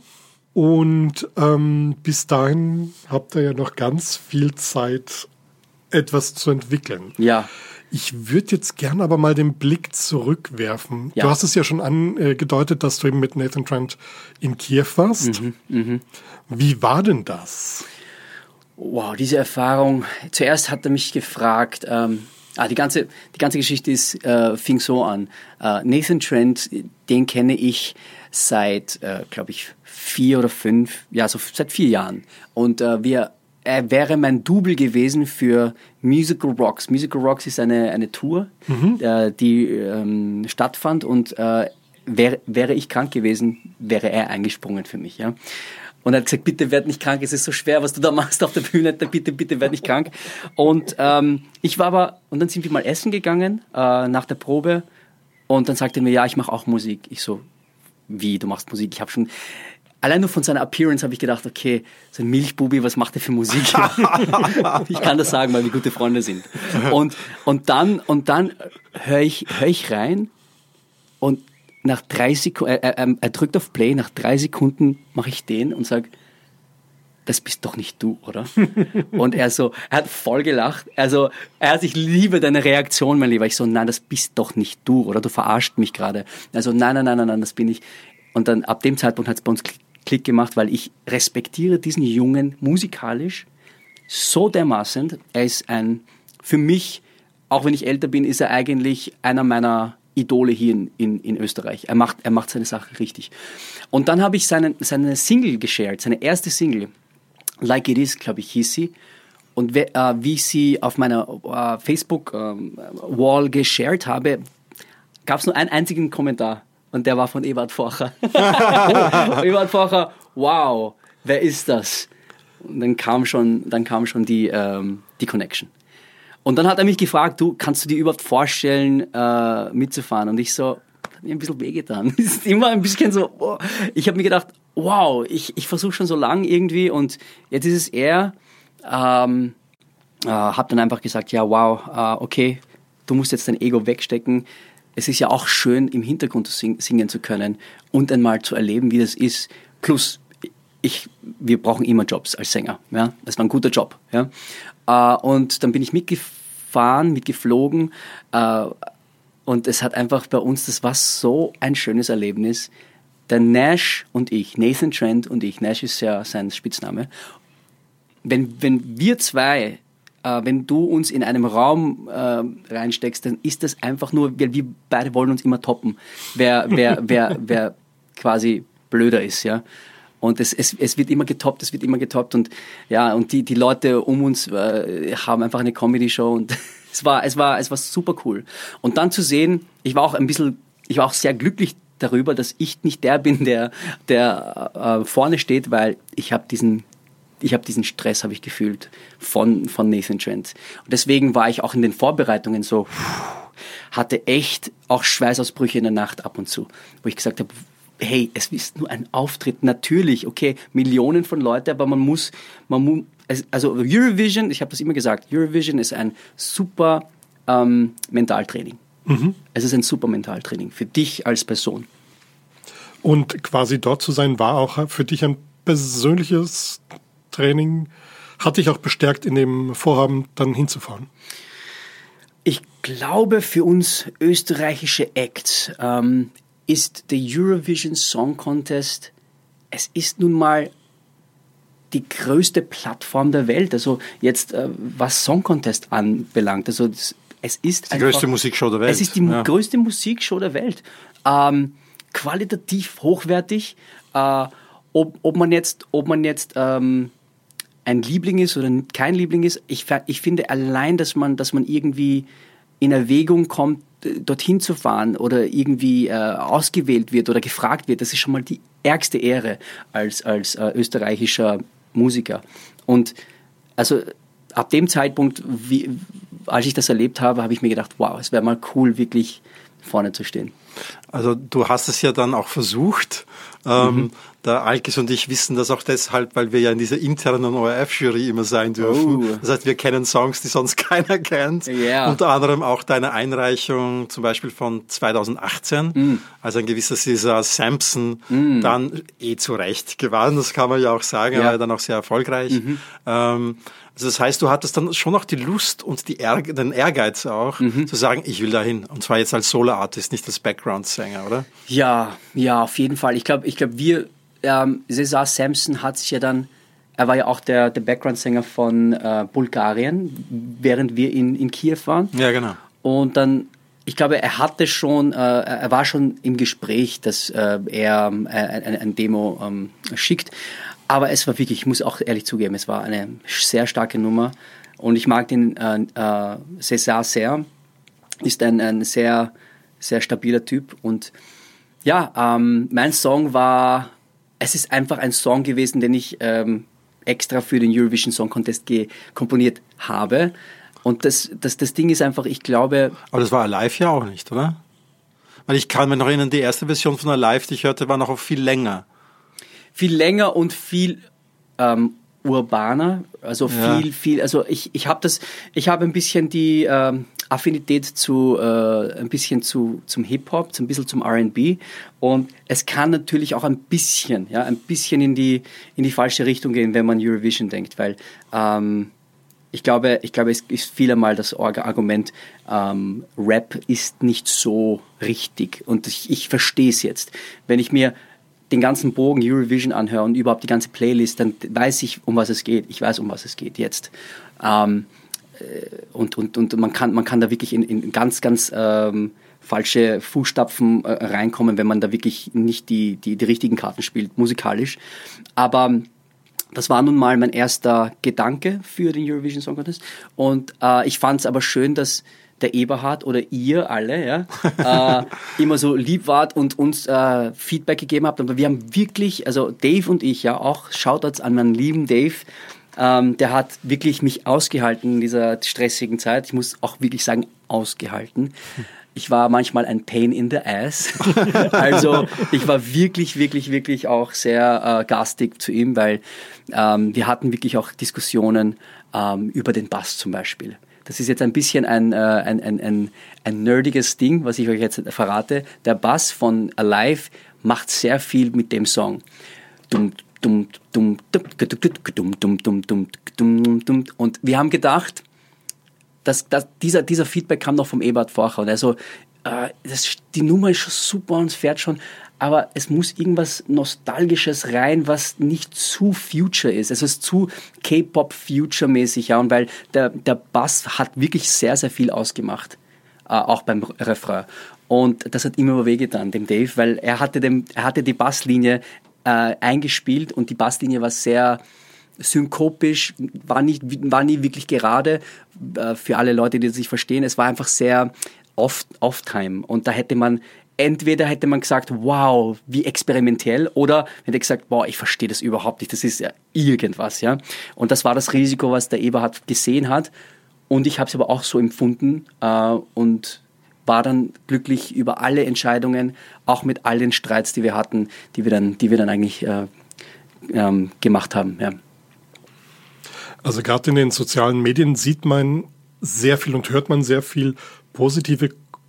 Und ähm, bis dahin habt ihr ja noch ganz viel Zeit, etwas zu entwickeln. Ja. Ich würde jetzt gerne aber mal den Blick zurückwerfen. Ja. Du hast es ja schon angedeutet, dass du eben mit Nathan Trent in Kiew warst. Mhm, mh. Wie war denn das? Wow, diese Erfahrung. Zuerst hat er mich gefragt, ähm, Ah, die ganze, die ganze Geschichte ist, äh, fing so an. Äh, Nathan Trent, den kenne ich seit, äh, glaube ich, vier oder fünf, ja, so seit vier Jahren. Und äh, wir, er wäre mein Double gewesen für Musical Rocks. Musical Rocks ist eine, eine Tour, mhm. äh, die ähm, stattfand und äh, wäre, wäre ich krank gewesen, wäre er eingesprungen für mich, ja. Und er hat gesagt, bitte werd nicht krank, es ist so schwer, was du da machst auf der Bühne, bitte, bitte werd nicht krank. Und ähm, ich war aber, und dann sind wir mal essen gegangen, äh, nach der Probe, und dann sagte er mir, ja, ich mache auch Musik. Ich so, wie, du machst Musik? Ich habe schon, allein nur von seiner Appearance habe ich gedacht, okay, so ein Milchbubi, was macht er für Musik? Ich kann das sagen, weil wir gute Freunde sind. Und, und dann, und dann höre ich, hör ich rein und nach drei Sekunden, er, er, er drückt auf Play, nach drei Sekunden mache ich den und sage, das bist doch nicht du, oder? Und er so, er hat voll gelacht. Also, er hat, ich liebe deine Reaktion, mein Lieber. Ich so, nein, das bist doch nicht du, oder? Du verarscht mich gerade. Also, nein, nein, nein, nein, nein, das bin ich. Und dann, ab dem Zeitpunkt hat es bei uns Klick gemacht, weil ich respektiere diesen Jungen musikalisch so dermaßen. Er ist ein, für mich, auch wenn ich älter bin, ist er eigentlich einer meiner Idole hier in, in, in Österreich. Er macht, er macht seine Sache richtig. Und dann habe ich seine, seine Single geshared, seine erste Single, Like It Is, glaube ich, hieß sie. Und we, äh, wie ich sie auf meiner äh, Facebook-Wall ähm, geshared habe, gab es nur einen einzigen Kommentar. Und der war von Ewald Forcher. Ewald Forcher, wow, wer ist das? Und dann kam schon, dann kam schon die, ähm, die Connection. Und dann hat er mich gefragt, du, kannst du dir überhaupt vorstellen, äh, mitzufahren? Und ich so, hat mir ein bisschen wehgetan. Es ist immer ein bisschen so, oh. Ich habe mir gedacht, wow, ich, ich versuche schon so lange irgendwie und jetzt ist es er. Ähm, äh, habe dann einfach gesagt, ja, wow, äh, okay, du musst jetzt dein Ego wegstecken. Es ist ja auch schön, im Hintergrund sing- singen zu können und einmal zu erleben, wie das ist. Plus, ich, wir brauchen immer Jobs als Sänger. Ja? Das war ein guter Job. Ja? Uh, und dann bin ich mitgefahren, mitgeflogen uh, und es hat einfach bei uns, das war so ein schönes Erlebnis. der Nash und ich, Nathan Trent und ich, Nash ist ja sein Spitzname, wenn, wenn wir zwei, äh, wenn du uns in einem Raum äh, reinsteckst, dann ist das einfach nur, weil wir beide wollen uns immer toppen, wer, wer, wer, wer quasi blöder ist, ja. Und es, es, es wird immer getoppt, es wird immer getoppt und ja, und die, die Leute um uns äh, haben einfach eine Comedy-Show und es war, es war, es war super cool. Und dann zu sehen, ich war auch ein bisschen, ich war auch sehr glücklich darüber, dass ich nicht der bin, der, der äh, vorne steht, weil ich habe diesen, ich habe diesen Stress, habe ich gefühlt von, von Nathan Trent. Und deswegen war ich auch in den Vorbereitungen so, hatte echt auch Schweißausbrüche in der Nacht ab und zu, wo ich gesagt habe, hey, es ist nur ein Auftritt, natürlich, okay, Millionen von Leuten, aber man muss, man muss, also Eurovision, ich habe das immer gesagt, Eurovision ist ein super ähm, Mentaltraining. Mhm. Es ist ein super Mentaltraining für dich als Person. Und quasi dort zu sein, war auch für dich ein persönliches Training, hat dich auch bestärkt in dem Vorhaben, dann hinzufahren? Ich glaube, für uns österreichische Acts ähm, ist der Eurovision Song Contest, es ist nun mal die größte Plattform der Welt. Also jetzt, äh, was Song Contest anbelangt. Also das, es ist die einfach, größte Musikshow der Welt. Es ist die ja. größte Musikshow der Welt. Ähm, qualitativ hochwertig. Äh, ob, ob man jetzt, ob man jetzt ähm, ein Liebling ist oder kein Liebling ist, ich, ich finde allein, dass man, dass man irgendwie in Erwägung kommt, dorthin zu fahren oder irgendwie äh, ausgewählt wird oder gefragt wird, das ist schon mal die ärgste Ehre als, als äh, österreichischer Musiker. Und also ab dem Zeitpunkt, wie, als ich das erlebt habe, habe ich mir gedacht, wow, es wäre mal cool, wirklich vorne zu stehen. Also du hast es ja dann auch versucht. Ähm, Mhm. Der Alkes und ich wissen das auch deshalb, weil wir ja in dieser internen O R F-Jury immer sein dürfen. Oh. Das heißt, wir kennen Songs, die sonst keiner kennt. Ja. Unter anderem auch deine Einreichung zum Beispiel von zweitausendachtzehn, Mm. als ein gewisser Cesar Sampson Mm. dann eh zu Recht gewann. Das kann man ja auch sagen. Er Ja. war ja dann auch sehr erfolgreich. Mhm. Ähm, also das heißt, du hattest dann schon auch die Lust und die Ehr- den Ehrgeiz auch, Mhm. zu sagen, ich will dahin. Und zwar jetzt als Solo-Artist, nicht als Background-Sänger, oder? Ja, ja, auf jeden Fall. Ich glaube, ich glaube, wir, ähm, Cesar Sampson hat sich ja dann, er war ja auch der, der Background-Sänger von äh, Bulgarien, während wir in, in Kiew waren. Ja, genau. Und dann, ich glaube, er hatte schon, äh, er war schon im Gespräch, dass äh, er äh, ein, ein Demo ähm, schickt. Aber es war wirklich, ich muss auch ehrlich zugeben, es war eine sehr starke Nummer. Und ich mag den äh, äh, Cesar sehr. Ist ein, ein sehr, sehr stabiler Typ. Und ja, ähm, mein Song war, es ist einfach ein Song gewesen, den ich ähm, extra für den Eurovision Song Contest ge- komponiert habe. Und das, das, das Ding ist einfach, ich glaube... Aber das war Alive ja auch nicht, oder? Weil ich kann mich noch erinnern, die erste Version von Alive, die ich hörte, war noch auch viel länger. Viel länger und viel ähm, urbaner, also Ja. viel, viel, also ich, ich habe das, ich habe ein bisschen die ähm, Affinität zu, äh, ein bisschen zu, zum Hip-Hop, ein bisschen zum R and B und es kann natürlich auch ein bisschen, ja, ein bisschen in die, in die falsche Richtung gehen, wenn man Eurovision denkt, weil ähm, ich glaube, ich glaube, es ist viel einmal das Argument, ähm, Rap ist nicht so richtig und ich, ich verstehe es jetzt. Wenn ich mir den ganzen Bogen Eurovision anhöre und überhaupt die ganze Playlist, dann weiß ich, um was es geht. Ich weiß, um was es geht jetzt. Ähm, und, und, und man kann, man kann da wirklich in, in ganz, ganz ähm, falsche Fußstapfen äh, reinkommen, wenn man da wirklich nicht die, die, die richtigen Karten spielt, musikalisch. Aber das war nun mal mein erster Gedanke für den Eurovision Song Contest. Und äh, ich fand es aber schön, dass der Eberhard oder ihr alle ja, äh, immer so lieb wart und uns äh, Feedback gegeben habt. Aber wir haben wirklich, also Dave und ich, ja auch, Shoutouts an meinen lieben Dave, ähm, der hat wirklich mich ausgehalten in dieser stressigen Zeit. Ich muss auch wirklich sagen, ausgehalten. Ich war manchmal ein Pain in the Ass. Also ich war wirklich, wirklich, wirklich auch sehr äh, garstig zu ihm, weil ähm, wir hatten wirklich auch Diskussionen ähm, über den Bass zum Beispiel. Das ist jetzt ein bisschen ein, äh, ein, ein, ein, ein nerdiges Ding, was ich euch jetzt verrate. Der Bass von Alive macht sehr viel mit dem Song. Dum, dum, dum, dum, dum, dum, dum, dum, dum, dum. Und wir haben gedacht, dass, dass dieser, dieser Feedback kam noch vom Eberhard Forcher. Und also, äh, das, die Nummer ist schon super und es fährt schon, aber es muss irgendwas Nostalgisches rein, was nicht zu Future ist. Also es ist zu K-Pop-Future-mäßig, ja, und weil der, der Bass hat wirklich sehr, sehr viel ausgemacht, äh, auch beim Refrain. Und das hat immer wehgetan, dem Dave, weil er hatte, dem, er hatte die Basslinie äh, eingespielt und die Basslinie war sehr synkopisch, war, nicht, war nie wirklich gerade, äh, für alle Leute, die das nicht verstehen. Es war einfach sehr off, off-time. Und da hätte man, entweder hätte man gesagt, wow, wie experimentell, oder hätte gesagt, boah, ich verstehe das überhaupt nicht, das ist ja irgendwas, ja. Und das war das Risiko, was der Eberhard gesehen hat. Und ich habe es aber auch so empfunden äh, und war dann glücklich über alle Entscheidungen, auch mit all den Streits, die wir hatten, die wir dann, die wir dann eigentlich äh, ähm, gemacht haben, ja. Also gerade in den sozialen Medien sieht man sehr viel und hört man sehr viel positive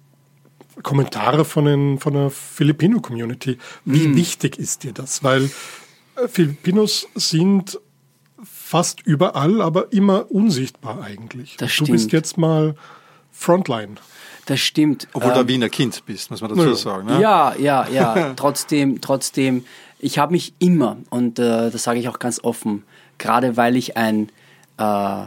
Kommentare von, den, von der Filipino-Community. Wie mm. wichtig ist dir das? Weil Filipinos sind fast überall, aber immer unsichtbar eigentlich. Das du stimmt. bist jetzt mal Frontline. Das stimmt. Obwohl du ähm, ein Wiener Kind bist, muss man dazu nö. sagen. Ne? Ja, ja, ja. trotzdem, trotzdem, ich habe mich immer, und äh, das sage ich auch ganz offen, gerade weil ich ein äh,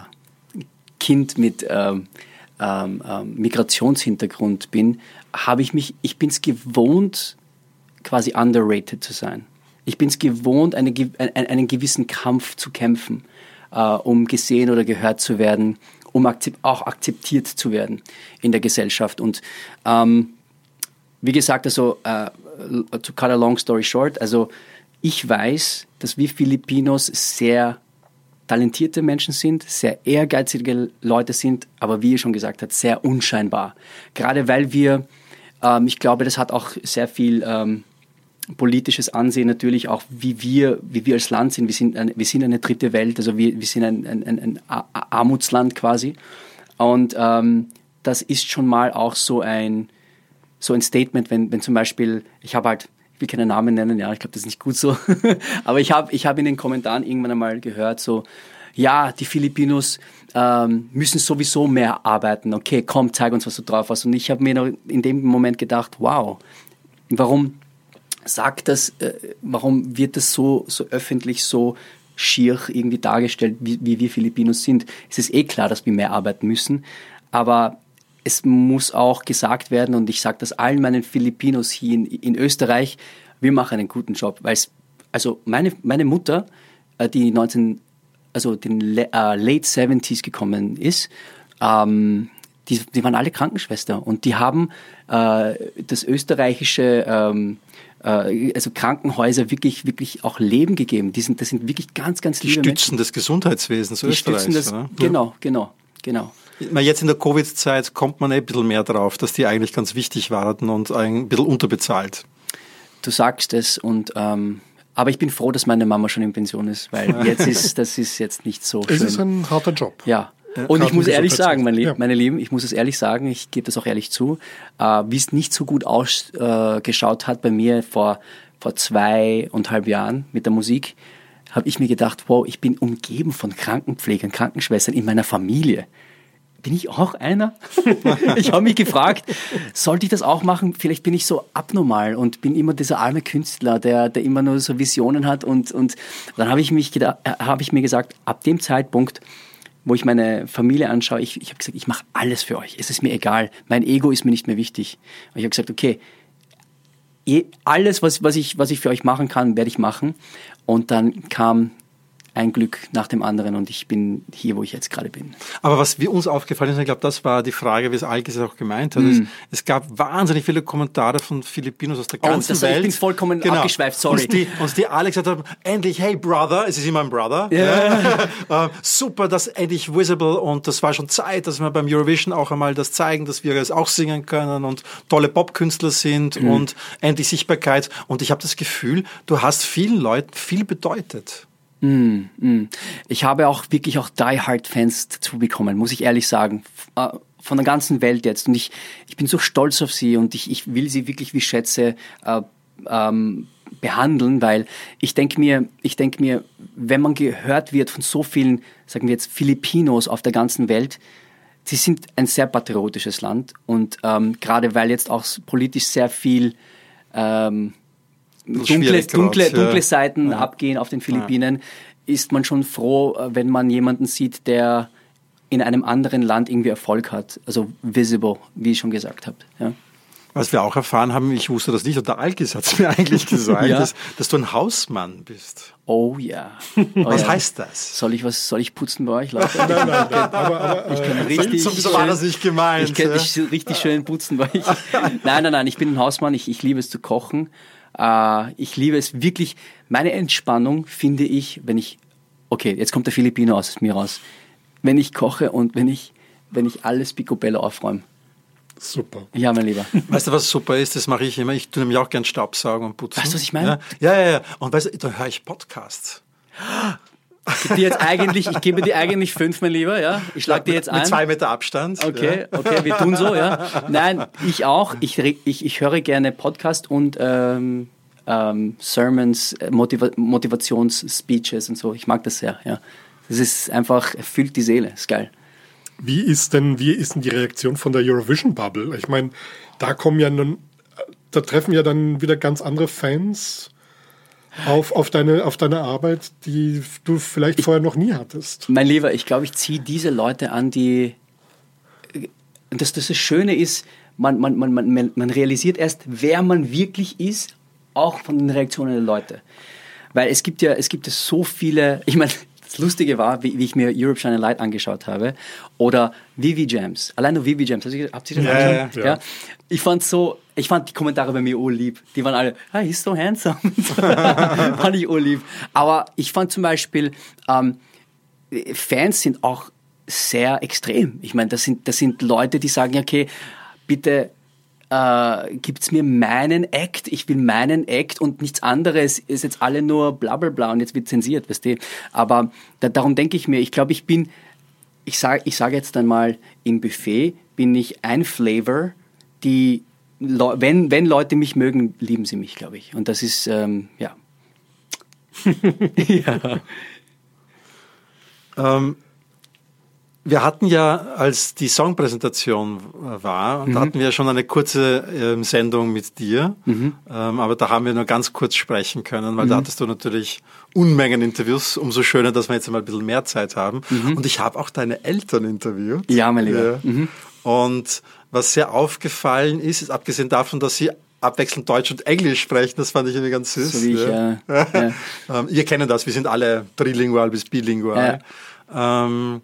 Kind mit ähm, ähm, ähm, Migrationshintergrund bin, habe ich mich, ich bin es gewohnt, quasi underrated zu sein. Ich bin es gewohnt, eine, einen, einen gewissen Kampf zu kämpfen, äh, um gesehen oder gehört zu werden, um akzept, auch akzeptiert zu werden in der Gesellschaft. Und ähm, wie gesagt, also äh, to cut a long story short, also ich weiß, dass wir Filipinos sehr talentierte Menschen sind, sehr ehrgeizige Leute sind, aber wie ihr schon gesagt habt, sehr unscheinbar. Gerade weil wir, ähm, ich glaube, das hat auch sehr viel ähm, politisches Ansehen natürlich, auch wie wir, wie wir als Land sind. Wir sind, ein, wir sind eine dritte Welt, also wir, wir sind ein, ein, ein Armutsland quasi. Und ähm, das ist schon mal auch so ein, so ein Statement, wenn, wenn zum Beispiel, ich habe halt, ich will keine Namen nennen, ja, ich glaube, das ist nicht gut so, aber ich habe ich hab in den Kommentaren irgendwann einmal gehört, so, ja, die Filipinos ähm, müssen sowieso mehr arbeiten, okay, komm, zeig uns, was du drauf hast. Und ich habe mir noch in dem Moment gedacht, wow, warum sagt das, äh, warum wird das so, so öffentlich, so schier irgendwie dargestellt, wie, wie wir Filipinos sind? Es ist eh klar, dass wir mehr arbeiten müssen, aber es muss auch gesagt werden, und ich sage das allen meinen Filipinos hier in, in Österreich, wir machen einen guten Job, weil es, also meine, meine Mutter, die neunzehn, also den äh, late seventies gekommen ist, ähm, die, die waren alle Krankenschwester und die haben äh, das österreichische, ähm, äh, also Krankenhäuser wirklich, wirklich auch Leben gegeben. Die sind, das sind wirklich ganz, ganz Die liebe Stützen Menschen. des Gesundheitswesens Die Österreichs. stützen das, oder? genau, genau, genau. Jetzt in der Covid-Zeit kommt man eh ein bisschen mehr drauf, dass die eigentlich ganz wichtig waren und ein bisschen unterbezahlt. Du sagst es, und ähm, aber ich bin froh, dass meine Mama schon in Pension ist, weil jetzt ist das ist jetzt nicht so schön. Es ist ein harter Job. Ja. Und ich muss ehrlich sagen, meine, Ja. meine Lieben, ich muss es ehrlich sagen, ich gebe das auch ehrlich zu, äh, wie es nicht so gut ausgeschaut äh, hat bei mir vor, vor zweieinhalb Jahren mit der Musik, habe ich mir gedacht, wow, ich bin umgeben von Krankenpflegern, Krankenschwestern in meiner Familie. Bin ich auch einer? Ich habe mich gefragt, sollte ich das auch machen? Vielleicht bin ich so abnormal und bin immer dieser arme Künstler, der, der immer nur so Visionen hat. Und, und dann habe ich, mich gedacht, habe ich mir gesagt, ab dem Zeitpunkt, wo ich meine Familie anschaue, ich, ich habe gesagt, ich mache alles für euch. Es ist mir egal. Mein Ego ist mir nicht mehr wichtig. Und ich habe gesagt, okay, alles, was, was, ich, was ich für euch machen kann, werde ich machen. Und dann kam ein Glück nach dem anderen und ich bin hier, wo ich jetzt gerade bin. Aber was wir uns aufgefallen ist, ich glaube, das war die Frage, wie es Algis auch gemeint hat. Mm. Es, es gab wahnsinnig viele Kommentare von Filipinos aus der ganzen oh, das, Welt. Ich bin vollkommen genau. abgeschweift, sorry. Und die, und die alle gesagt haben, endlich, hey Brother, es ist immer ein Brother. Yeah. uh, super, dass endlich Visible, und das war schon Zeit, dass wir beim Eurovision auch einmal das zeigen, dass wir es auch singen können und tolle Popkünstler sind mm. und endlich Sichtbarkeit. Und ich habe das Gefühl, du hast vielen Leuten viel bedeutet. Mm, mm. Ich habe auch wirklich auch Die-Hard-Fans dazu bekommen, muss ich ehrlich sagen, von der ganzen Welt jetzt. Und ich, ich bin so stolz auf sie und ich, ich will sie wirklich wie Schätze äh, ähm, behandeln, weil ich denke mir, ich denke mir, wenn man gehört wird von so vielen, sagen wir jetzt, Filipinos auf der ganzen Welt, sie sind ein sehr patriotisches Land und ähm, gerade weil jetzt auch politisch sehr viel ähm, dunkle, schwierig dunkle, grad, ja. dunkle Seiten abgehen auf den Philippinen, ist man schon froh, wenn man jemanden sieht, der in einem anderen Land irgendwie Erfolg hat. Also visible, wie ich schon gesagt habe. Ja. Was wir auch erfahren haben, ich wusste das nicht, und der Algis hat es mir eigentlich gesagt, Ja. dass, dass du ein Hausmann bist. Oh ja. Oh, Was ja. heißt das? Soll ich was, soll ich putzen bei euch, Leute? Nein, nein, nein, aber, aber Ich kann äh, richtig so, so war das nicht gemeint. Ich kann ja? dich richtig schön putzen, weil ich, nein, nein, nein, ich bin ein Hausmann, ich, ich liebe es zu kochen. Äh, ich liebe es wirklich, meine Entspannung finde ich, wenn ich, okay, jetzt kommt der Filipino aus mir raus, wenn ich koche und wenn ich, wenn ich alles picobello aufräume. super. Ja, mein Lieber. Weißt du, was super ist? Das mache ich immer. Ich tue nämlich auch gern Staubsaugen und putzen. Weißt du, was ich meine? Ja, ja, ja. ja. Und weißt du, da höre ich Podcasts. Ich gebe dir jetzt eigentlich, ich gebe dir eigentlich fünf, mein Lieber, ja. Ich schlag dir jetzt ein. Mit zwei Meter Abstand. Okay, Ja. okay, wir tun so, ja. Nein, ich auch. Ich, re- ich, ich höre gerne Podcast und ähm, ähm, Sermons, äh, Motiva- Motivations-Speeches und so. Ich mag das sehr, ja. Das ist einfach, erfüllt die Seele, ist geil. Wie ist denn, wie ist denn die Reaktion von der Eurovision Bubble? Ich meine, da kommen ja nun, da treffen ja dann wieder ganz andere Fans auf, auf deine, auf deine Arbeit, die du vielleicht vorher noch nie hattest. Mein Lieber, ich glaube, ich ziehe diese Leute an, die, das, das, das Schöne ist, man, man, man, man, man realisiert erst, wer man wirklich ist, auch von den Reaktionen der Leute. Weil es gibt ja, es gibt ja so viele, ich meine, das Lustige war, wie, wie ich mir Europe Shine a Light angeschaut habe oder Vivi Jams. Allein nur Vivi Jams. Habt ihr das Ja, angeschaut? ja, Ja. ja. Ich fand so, ich fand die Kommentare bei mir urlieb. Die waren alle, ah, he's so handsome. Fand ich urlieb. Aber ich fand zum Beispiel, ähm, Fans sind auch sehr extrem. Ich meine, das sind, das sind Leute, die sagen, okay, bitte äh, gibt's mir meinen Act, ich will meinen Act und nichts anderes, ist jetzt alle nur bla bla bla und jetzt wird zensiert, weißt du. Aber da, darum denke ich mir, ich glaube, ich bin, ich sage ich sag jetzt einmal, im Buffet bin ich ein Flavor, die, Le- wenn, wenn Leute mich mögen, lieben sie mich, glaube ich. Und das ist, ähm, ja. ja. Ähm, wir hatten ja, als die Songpräsentation äh, war, Mhm. da hatten wir ja schon eine kurze ähm, Sendung mit dir, Mhm. ähm, aber da haben wir nur ganz kurz sprechen können, weil da hattest du natürlich Unmengen Interviews, umso schöner, dass wir jetzt mal ein bisschen mehr Zeit haben. Und ich habe auch deine Eltern interviewt. Mhm. Ja, mein Lieber. Mhm. Ja. Und was sehr aufgefallen ist, ist abgesehen davon, dass sie abwechselnd Deutsch und Englisch sprechen, das fand ich irgendwie ganz süß. So wie ich, ja. ja. Ja. ähm, ihr kennt das, wir sind alle trilingual bis bilingual. Ähm,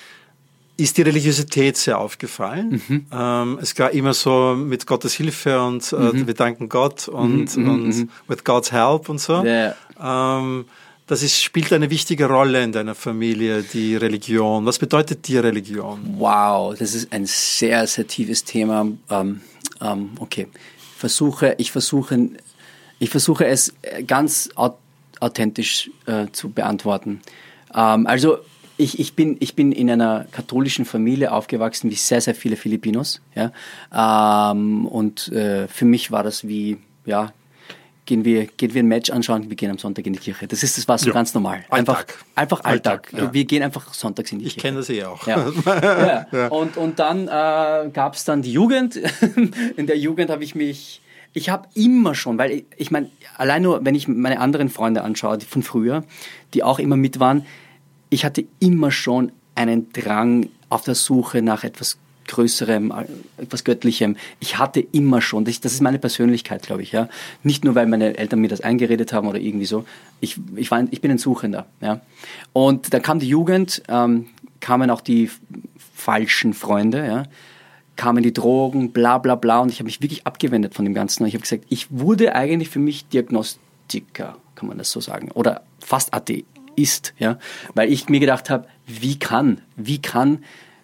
ist die Religiosität sehr aufgefallen. Mhm. Ähm, es war immer so mit Gottes Hilfe und äh, wir danken Gott und, Mhm, und mhm. with God's help und so. Ja. Ähm, das ist, spielt eine wichtige Rolle in deiner Familie, die Religion. Was bedeutet dir Religion? Wow, das ist ein sehr, sehr tiefes Thema. Ähm, ähm, okay, versuche, ich versuche, ich versuche es ganz au- authentisch äh, zu beantworten. Ähm, also ich, ich bin, ich bin in einer katholischen Familie aufgewachsen, wie sehr, sehr viele Filipinos. Ja, ähm, und äh, für mich war das wie, ja. Gehen wir, gehen wir ein Match anschauen, wir gehen am Sonntag in die Kirche. Das ist, das war so Ja. ganz normal. Einfach, Alltag. einfach Alltag. Alltag, ja. Wir gehen einfach sonntags in die Ich Kirche. kenne das eh auch. Ja. ja. Und, und dann äh, gab es dann die Jugend. In der Jugend habe ich mich, ich habe immer schon, weil ich, ich meine, allein nur, wenn ich meine anderen Freunde anschaue, die von früher, die auch immer mit waren, ich hatte immer schon einen Drang auf der Suche nach etwas Größerem, etwas Göttlichem. Ich hatte immer schon, das, das ist meine Persönlichkeit, glaube ich, ja. Nicht nur, weil meine Eltern mir das eingeredet haben oder irgendwie so. Ich, ich, war ein, ich bin ein Suchender, ja. Und dann kam die Jugend, ähm, kamen auch die f- falschen Freunde, ja. Kamen die Drogen, bla bla bla. Und ich habe mich wirklich abgewendet von dem Ganzen. Und ich habe gesagt, ich wurde eigentlich für mich Diagnostiker, kann man das so sagen. Oder fast Atheist, ja. Weil ich mir gedacht habe, wie kann, wie kann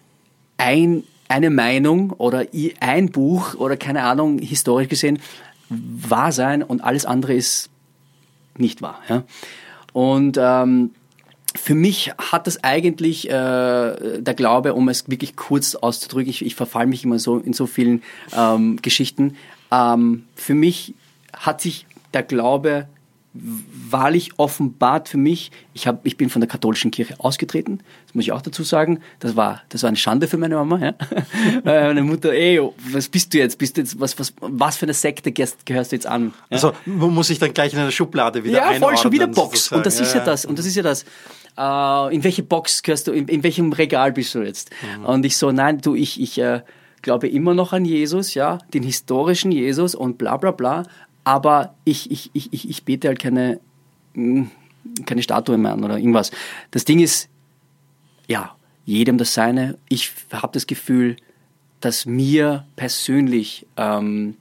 ein eine Meinung oder i- ein Buch oder keine Ahnung, historisch gesehen, wahr sein und alles andere ist nicht wahr. Ja? Und ähm, für mich hat das eigentlich äh, der Glaube, um es wirklich kurz auszudrücken, ich, ich verfall mich immer so in so vielen ähm, Geschichten, ähm, für mich hat sich der Glaube wahrlich offenbart für mich. Ich, hab, ich bin von der katholischen Kirche ausgetreten, das muss ich auch dazu sagen. Das war, das war eine Schande für meine Mama. Ja? Meine Mutter, ey, was bist du jetzt? Bist du jetzt was, was, was für eine Sekte gehörst du jetzt an? Ja? Also man muss sich dann gleich in eine Schublade wieder ja, einordnen. Ja, voll, schon wieder Box. Sozusagen. Und das ist ja, ja das. Und das ist ja das. Äh, in welche Box gehörst du? In, in welchem Regal bist du jetzt? Mhm. Und ich so, nein, du, ich, ich äh, glaube immer noch an Jesus, ja, den historischen Jesus und bla bla bla. Aber ich, ich, ich, ich, ich bete halt keine, keine Statue mehr an oder irgendwas. Das Ding ist, ja, jedem das Seine. Ich habe das Gefühl, dass mir persönlich ähm,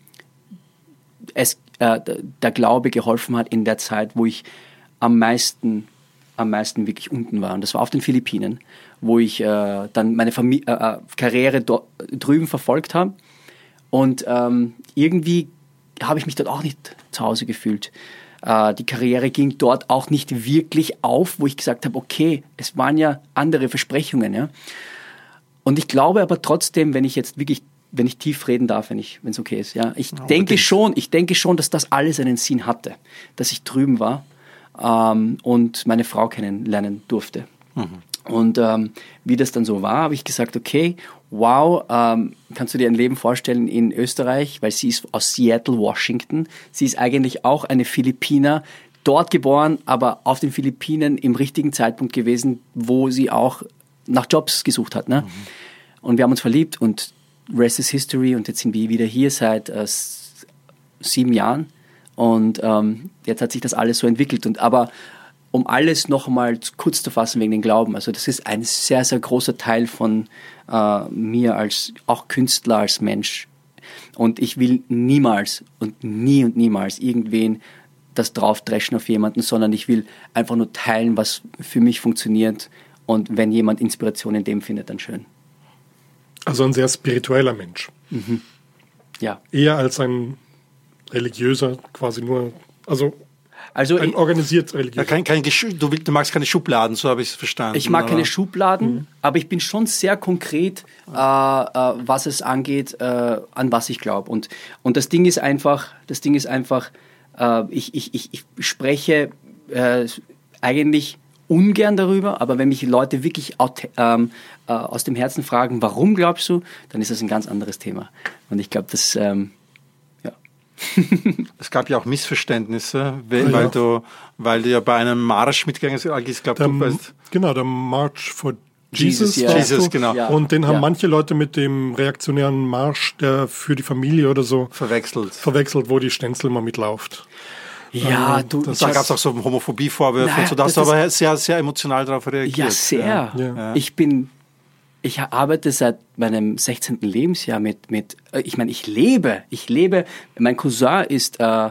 es, äh, der Glaube geholfen hat in der Zeit, wo ich am meisten, am meisten wirklich unten war. Und das war auf den Philippinen, wo ich äh, dann meine Famili- äh, Karriere do- drüben verfolgt habe. Und ähm, irgendwie habe ich mich dort auch nicht zu Hause gefühlt. Äh, die Karriere ging dort auch nicht wirklich auf, wo ich gesagt habe, okay, es waren ja andere Versprechungen. Ja? Und ich glaube aber trotzdem, wenn ich jetzt wirklich, wenn ich tief reden darf, wenn ich, wenn es okay ist, ja, ich ja, denke schon, ich denke schon, dass das alles einen Sinn hatte, dass ich drüben war ähm, und meine Frau kennenlernen durfte. Mhm. Und ähm, wie das dann so war, habe ich gesagt, okay, wow, ähm, kannst du dir ein Leben vorstellen in Österreich, weil sie ist aus Seattle, Washington. Sie ist eigentlich auch eine Philippiner, dort geboren, aber auf den Philippinen im richtigen Zeitpunkt gewesen, wo sie auch nach Jobs gesucht hat. Ne? Mhm. Und wir haben uns verliebt und rest is history und jetzt sind wir wieder hier seit äh, sieben Jahren und ähm, jetzt hat sich das alles so entwickelt. Und aber um alles noch einmal kurz zu fassen wegen den Glauben. Also das ist ein sehr, sehr großer Teil von äh, mir als auch Künstler, als Mensch. Und ich will niemals und nie und niemals irgendwen das draufdreschen auf jemanden, sondern ich will einfach nur teilen, was für mich funktioniert. Und wenn jemand Inspiration in dem findet, dann schön. Also ein sehr spiritueller Mensch. Mhm. Ja. Eher als ein religiöser, quasi nur, also Also ein organisiert religiös. Ja, kein, kein Gesch- du, willst, du magst keine Schubladen, so habe ich es verstanden. Ich mag aber keine Schubladen, mhm. aber ich bin schon sehr konkret, äh, äh, was es angeht, äh, an was ich glaube. Und, und das Ding ist einfach, das Ding ist einfach, äh, ich, ich, ich, ich spreche äh, eigentlich ungern darüber, aber wenn mich Leute wirklich aut- ähm, äh, aus dem Herzen fragen, warum glaubst du, dann ist das ein ganz anderes Thema. Und ich glaube, das ähm, es gab ja auch Missverständnisse, weil, ja. weil, du, weil du ja bei einem Marsch mitgegangen bist. Ich glaube, du weißt. Genau, der March for Jesus. Jesus, ja. Jesus, genau. Ja. Und den haben Ja. manche Leute mit dem reaktionären Marsch, der für die Familie oder so Verwechselt. verwechselt, wo die Stenzel mal mitläuft. ja, du, das Da Das- gab es auch so Homophobie-Vorwürfe Nein, und so. Da hast du das aber sehr, sehr emotional darauf reagiert. Ja, sehr. Ja. Ich bin, ich arbeite seit meinem sechzehnten Lebensjahr mit, mit, äh, ich meine, ich lebe, ich lebe, mein Cousin ist äh, äh,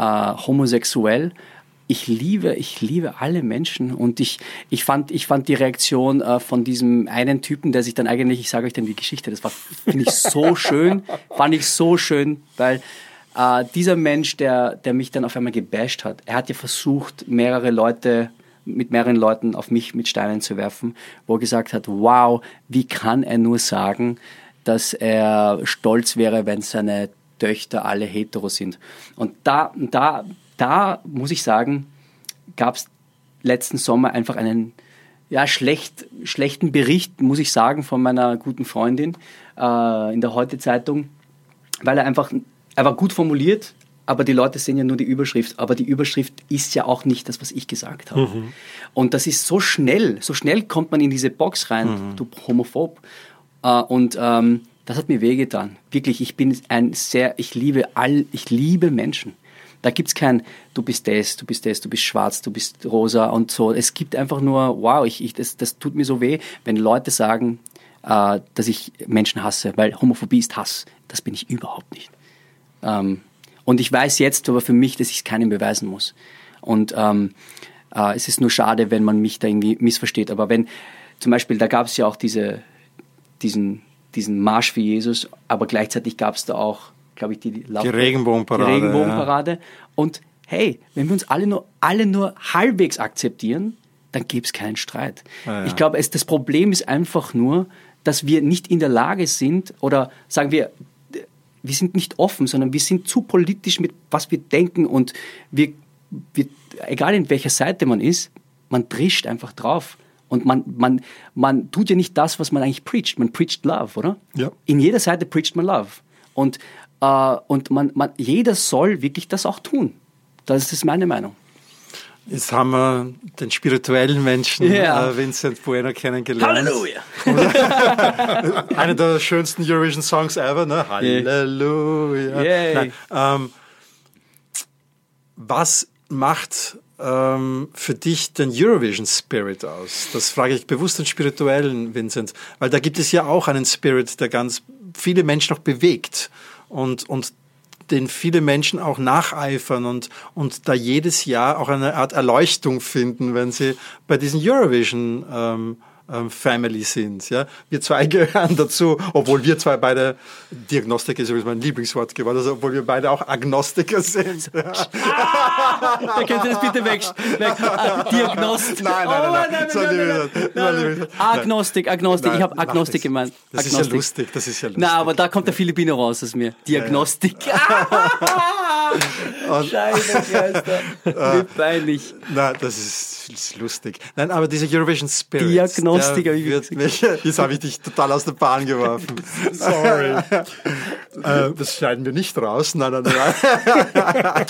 homosexuell. Ich liebe, ich liebe alle Menschen und ich, ich fand, ich fand die Reaktion äh, von diesem einen Typen, der sich dann eigentlich, ich sage euch dann die Geschichte, das war, finde ich so schön, fand ich so schön, weil äh, dieser Mensch, der, der mich dann auf einmal gebasht hat, er hat ja versucht, mehrere Leute mit mehreren Leuten auf mich mit Steinen zu werfen, wo er gesagt hat, wow, wie kann er nur sagen, dass er stolz wäre, wenn seine Töchter alle hetero sind. Und da, da, da muss ich sagen, gab es letzten Sommer einfach einen ja, schlecht, schlechten Bericht, muss ich sagen, von meiner guten Freundin äh, in der Heute-Zeitung, weil er einfach, er war gut formuliert, aber die Leute sehen ja nur die Überschrift. Aber die Überschrift ist ja auch nicht das, was ich gesagt habe. Mhm. Und das ist so schnell, so schnell kommt man in diese Box rein, mhm. du Homophob. Äh, und ähm, das hat mir wehgetan. Wirklich, ich bin ein sehr, ich liebe all, ich liebe Menschen. Da gibt's kein, du bist das, du bist das, du bist schwarz, du bist rosa und so. Es gibt einfach nur, wow, ich, ich, das, das tut mir so weh, wenn Leute sagen, äh, dass ich Menschen hasse, weil Homophobie ist Hass. Das bin ich überhaupt nicht. Ähm, Und ich weiß jetzt aber für mich, dass ich es keinem beweisen muss. Und ähm, äh, es ist nur schade, wenn man mich da irgendwie missversteht. Aber wenn, zum Beispiel, da gab es ja auch diese, diesen, diesen Marsch für Jesus, aber gleichzeitig gab es da auch, glaube ich, die, die, die Regenbogenparade. Die Regenbogenparade. Ja. Und hey, wenn wir uns alle nur, alle nur halbwegs akzeptieren, dann gäbe es keinen Streit. Ja, ja. Ich glaube, es, das Problem ist einfach nur, dass wir nicht in der Lage sind, oder sagen wir, wir sind nicht offen, sondern wir sind zu politisch mit was wir denken und wir, wird, egal in welcher Seite man ist, man drischt einfach drauf. Und man, man, man tut ja nicht das, was man eigentlich preacht. Man preacht Love, oder? Ja. In jeder Seite preacht man Love. Und, äh, und man, man, jeder soll wirklich das auch tun. Das ist meine Meinung. Jetzt haben wir den spirituellen Menschen Ja. äh, Vincent Bueno kennengelernt. Halleluja! Einer der schönsten Eurovision-Songs ever, ne? Halleluja. Yay. Nein, ähm, was macht ähm, für dich den Eurovision Spirit aus? Das frage ich bewusst den spirituellen Vincent, weil da gibt es ja auch einen Spirit, der ganz viele Menschen noch bewegt und, und den viele Menschen auch nacheifern und, und da jedes Jahr auch eine Art Erleuchtung finden, wenn sie bei diesen Eurovision ähm, ähm, Family sind. Ja? Wir zwei gehören dazu, obwohl wir zwei beide, Diagnostik ist übrigens mein Lieblingswort geworden, also obwohl wir beide auch Agnostiker sind. Ja. Da könnt ihr das bitte weg. weg. Ah, Diagnost. Nein, nein, Oh, nein, nein. So nein, liebe nein, ich das. nein, So liebe ich nein. das. Agnostik, Agnostik. Nein, Ich habe mach Agnostik das. gemeint. Das ist ja lustig, das ist ja lustig. Na, aber da kommt der Filipino raus aus mir. Diagnostik. Scheiße, Wie peinlich. Nein, das ist, das ist lustig. Nein, aber dieser Eurovision Spirit. Diagnostik, der hab ich wird mich, jetzt habe ich dich total aus der Bahn geworfen. Sorry. äh, das schneiden wir nicht raus. Nein, nein, nein.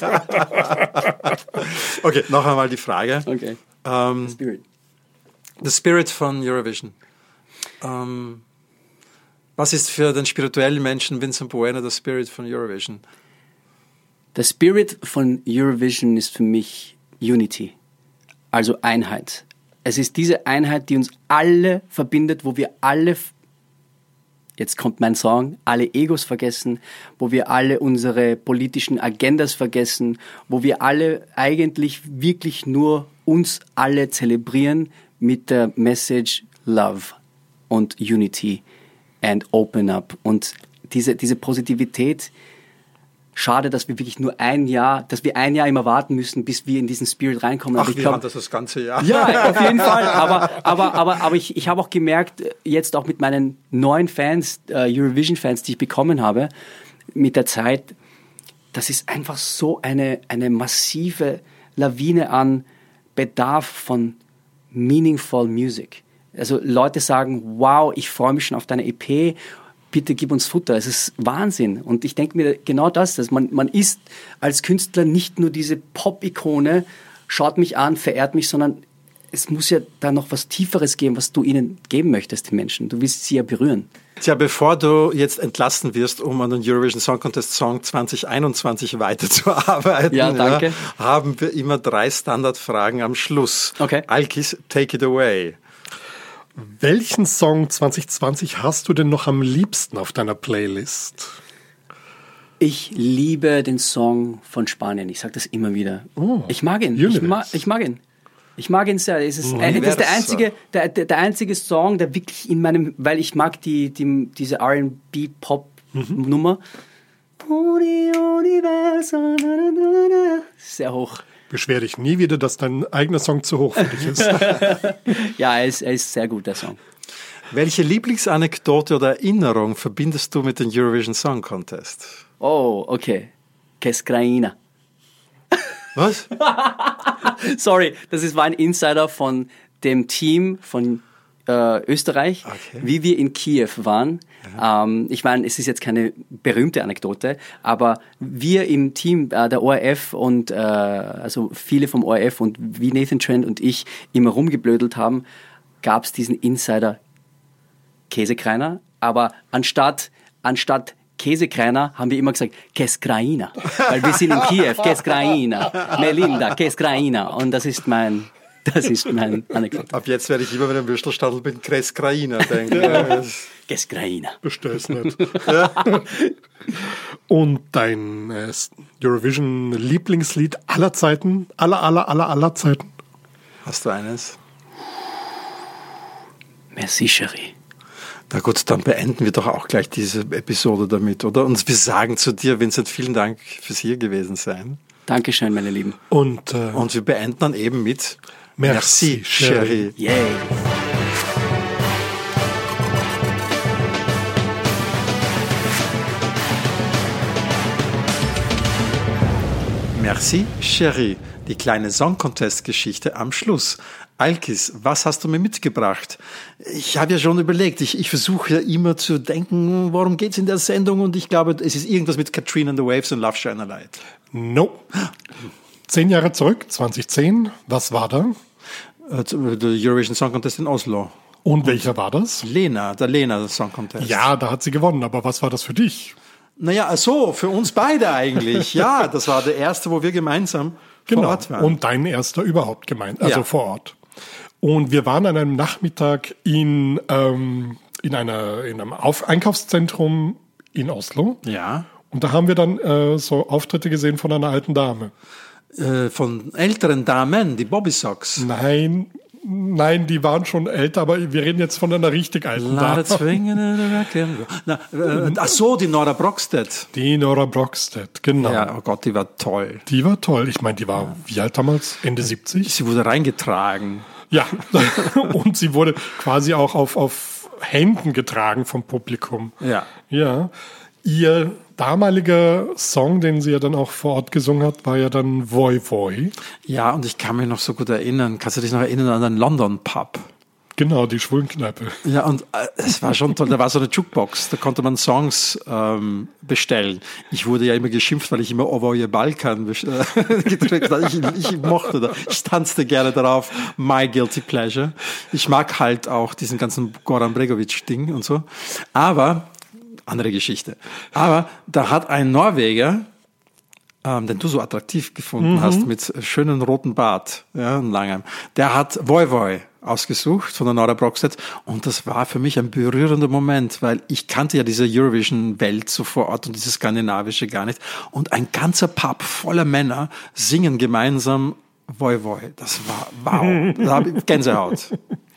Okay, noch einmal die Frage. Okay. Ähm, Spirit. the Spirit von Eurovision. Ähm, was ist für den spirituellen Menschen Vincent Bueno der Spirit von Eurovision? Der Spirit von Eurovision ist für mich Unity, also Einheit. Es ist diese Einheit, die uns alle verbindet, wo wir alle, jetzt kommt mein Song, alle Egos vergessen, wo wir alle unsere politischen Agendas vergessen, wo wir alle eigentlich wirklich nur uns alle zelebrieren mit der Message Love und Unity and Open Up. Und diese, diese Positivität, schade, dass wir wirklich nur ein Jahr, dass wir ein Jahr immer warten müssen, bis wir in diesen Spirit reinkommen. Ach, Aber ich wir glaub, haben das das ganze Jahr. ja, auf jeden Fall. Aber, aber, aber, aber ich, ich habe auch gemerkt, jetzt auch mit meinen neuen Fans, äh, Eurovision-Fans, die ich bekommen habe, mit der Zeit, das ist einfach so eine, eine massive Lawine an Bedarf von meaningful Music. Also Leute sagen, wow, ich freue mich schon auf deine E P, bitte gib uns Futter. Es ist Wahnsinn. Und ich denke mir genau das, dass man, man ist als Künstler nicht nur diese Pop-Ikone, schaut mich an, verehrt mich, sondern es muss ja da noch was Tieferes geben, was du ihnen geben möchtest, den Menschen. Du willst sie ja berühren. Tja, bevor du jetzt entlassen wirst, um an den Eurovision Song Contest Song zwanzig einundzwanzig weiterzuarbeiten, Ja, danke. Ja, haben wir immer drei Standardfragen am Schluss. Okay. Alkis, take it away. Welchen Song zwanzig zwanzig hast du denn noch am liebsten auf deiner Playlist? Ich liebe den Song von Spanien. Ich sage das immer wieder. Oh, ich mag ihn. Ich, Universe. ma ich mag ihn. Ich mag ihn sehr. Es ist, äh, das ist der einzige, der, der, der einzige Song, der wirklich in meinem, weil ich mag die, die diese R and B Pop Nummer. Sehr hoch. Beschwer dich nie wieder, dass dein eigener Song zu hoch für dich ist. Ja, er ist, er ist sehr gut, der Song. Welche Lieblingsanekdote oder Erinnerung verbindest du mit dem Eurovision Song Contest? Oh, okay. Keskraina. Was? Sorry, das ist, war ein Insider von dem Team von äh, Österreich, Okay. wie wir in Kiew waren. Ähm, ich meine, es ist jetzt keine berühmte Anekdote, aber wir im Team äh, der O R F und äh, also viele vom O R F und wie Nathan Trent und ich immer rumgeblödelt haben, gab es diesen Insider Käsekreiner, aber anstatt anstatt Käsekreiner haben wir immer gesagt Keskraina, weil wir sind in Kiew, Keskraina, Melinda, Keskraina und das ist mein Das ist mein Anekdote. Ab jetzt werde ich immer, wenn ich am Würstelstadel bin, Kreskraina denken. Keskraina. Bestell's nicht. Und dein äh, Eurovision-Lieblingslied aller Zeiten? Aller, aller, aller, aller Zeiten? Hast du eines? Merci, Chérie. Na gut, dann beenden wir doch auch gleich diese Episode damit, oder? Und wir sagen zu dir, Vincent, vielen Dank fürs hier gewesen sein. Dankeschön, meine Lieben. Und, äh, Und wir beenden dann eben mit Merci, Chérie. Yay. Merci, Chérie. Die kleine Song Contest-Geschichte am Schluss. Alkis, was hast du mir mitgebracht? Ich habe ja schon überlegt, ich, ich versuche ja immer zu denken, worum geht's in der Sendung, und ich glaube, es ist irgendwas mit Katrina and the Waves und Love Shine a Light. No. Zehn Jahre zurück, zwanzig zehn, was war da? Äh, Der Eurovision Song Contest in Oslo. Und welcher war das? Lena, der Lena Song Contest. Ja, da hat sie gewonnen, aber was war das für dich? Naja, so, für uns beide eigentlich. Ja, das war der erste, wo wir gemeinsam vor Ort waren. Und dein erster überhaupt gemeint, also Ja. vor Ort. Und wir waren an einem Nachmittag in, ähm, in, einer, in einem Auf- Einkaufszentrum in Oslo. Ja. Und da haben wir dann äh, so Auftritte gesehen von einer alten Dame. Äh, von älteren Damen, die Bobby Socks. Nein, nein, die waren schon älter, aber wir reden jetzt von einer richtig alten Lade Dame. zwingen. Na, äh, ach so, die Nora Brockstedt. Die Nora Brockstedt, genau. Ja, oh Gott, die war toll. Die war toll. Ich meine, die war wie alt damals? Ende siebzig? Sie wurde reingetragen. Ja, und sie wurde quasi auch auf, auf Händen getragen vom Publikum. Ja. Ja. Ihr damaliger Song, den sie ja dann auch vor Ort gesungen hat, war ja dann Voi Voi. Ja, und ich kann mich noch so gut erinnern. Kannst du dich noch erinnern an den London Pub? Genau, die Schwulenkneipe. Ja, und äh, es war schon toll. Da war so eine Jukebox, da konnte man Songs ähm, bestellen. Ich wurde ja immer geschimpft, weil ich immer Ovoje Balkan best- äh, gedrückt habe. Ich, ich mochte das. Ich tanzte gerne darauf. My Guilty Pleasure. Ich mag halt auch diesen ganzen Goran Bregovic-Ding und so. Aber, andere Geschichte. Aber da hat ein Norweger, ähm, den du so attraktiv gefunden Mhm. hast, mit schönen roten Bart, ja, und langem, der hat Voi Voi ausgesucht von der Nora Brockstedt, und das war für mich ein berührender Moment, weil ich kannte ja diese Eurovision-Welt so vor Ort und dieses Skandinavische gar nicht, und ein ganzer Pub voller Männer singen gemeinsam Voi Voi. Das war wow, da habe ich Gänsehaut.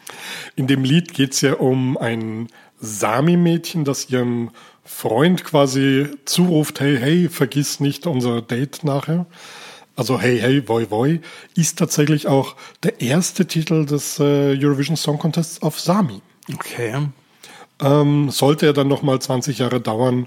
In dem Lied geht's ja um ein Sami-Mädchen, das ihrem Freund quasi zuruft, hey, hey, vergiss nicht unser Date nachher. Also hey, hey, Voi Voi ist tatsächlich auch der erste Titel des äh, Eurovision Song Contests auf Sami. Okay. Ähm, sollte er dann noch mal zwanzig Jahre dauern,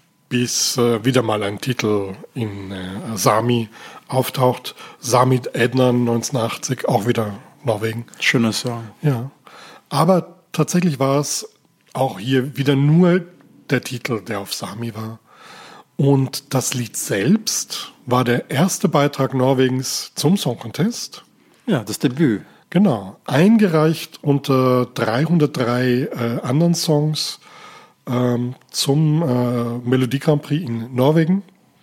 bis äh, wieder mal ein Titel in äh, Sami auftaucht. Sami Ednan neunzehnhundertachtzig, auch wieder Norwegen. Schöner Song. Ja, aber tatsächlich war es auch hier wieder nur der Titel, der auf Sami war. Und das Lied selbst war der erste Beitrag Norwegens zum Song Contest. Ja, das Debüt. Genau, eingereicht unter dreihundertdrei äh, anderen Songs ähm, zum äh, Melodie Grand Prix in Norwegen.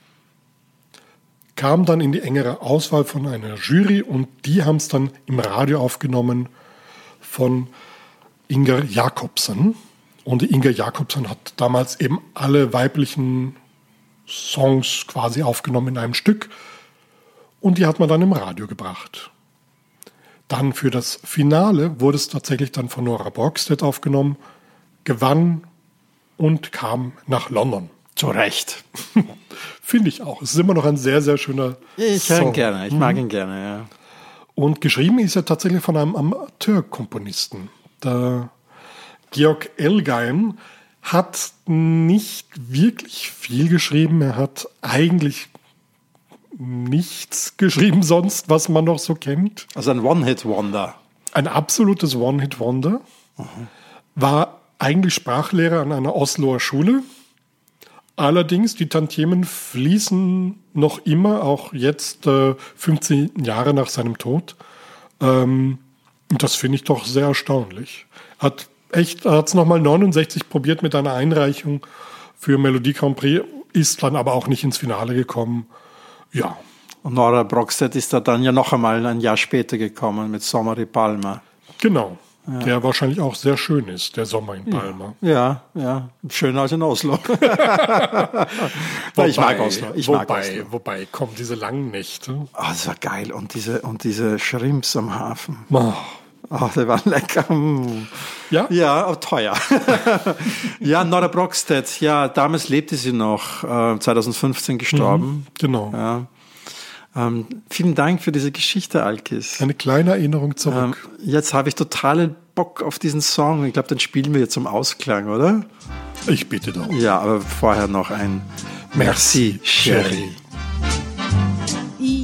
Kam dann in die engere Auswahl von einer Jury, und die haben es dann im Radio aufgenommen von Inger Jakobsen. Und die Inger Jakobsen hat damals eben alle weiblichen Songs quasi aufgenommen in einem Stück, und die hat man dann im Radio gebracht. Dann für das Finale wurde es tatsächlich dann von Nora Brockstedt aufgenommen, gewann und kam nach London. Zu Recht. Finde ich auch. Es ist immer noch ein sehr, sehr schöner Ich höre ihn Song. gerne, ich mag ihn gerne, ja. Und geschrieben ist er tatsächlich von einem Amateurkomponisten. Der Georg Elgheim hat nicht wirklich viel geschrieben. Er hat eigentlich nichts geschrieben sonst, was man noch so kennt. Also ein One-Hit-Wonder. Ein absolutes One-Hit-Wonder. War eigentlich Sprachlehrer an einer Osloer Schule. Allerdings, die Tantiemen fließen noch immer, auch jetzt äh, fünfzehn Jahre nach seinem Tod. Ähm, und das finde ich doch sehr erstaunlich. Hat echt, er hat es nochmal neunundsechzig probiert mit einer Einreichung für Melodie Grand Prix, ist dann aber auch nicht ins Finale gekommen. Ja, Und Nora Brockstedt ist da dann ja noch einmal ein Jahr später gekommen mit Sommer in Palma. genau. Der wahrscheinlich auch sehr schön ist, der Sommer in Palma. Ja, ja, schöner als in Oslo. ich mag Oslo. Ich wobei, mag Oslo. wobei, kommen diese langen Nächte. Oh, das war geil. Und diese, und diese Shrimps am Hafen. Oh. Oh, die waren lecker. Mm. Ja? Ja, aber teuer. Ja, Nora Brockstedt. Ja, damals lebte sie noch, äh, zwanzig fünfzehn gestorben. Genau. Ja. Ähm, vielen Dank für diese Geschichte, Alkis. Eine kleine Erinnerung Ähm, zurück. jetzt habe ich totalen Bock auf diesen Song. Ich glaube, den spielen wir jetzt zum Ausklang, oder? Ich bitte darum. Ja, aber vorher noch ein Merci, Chérie. I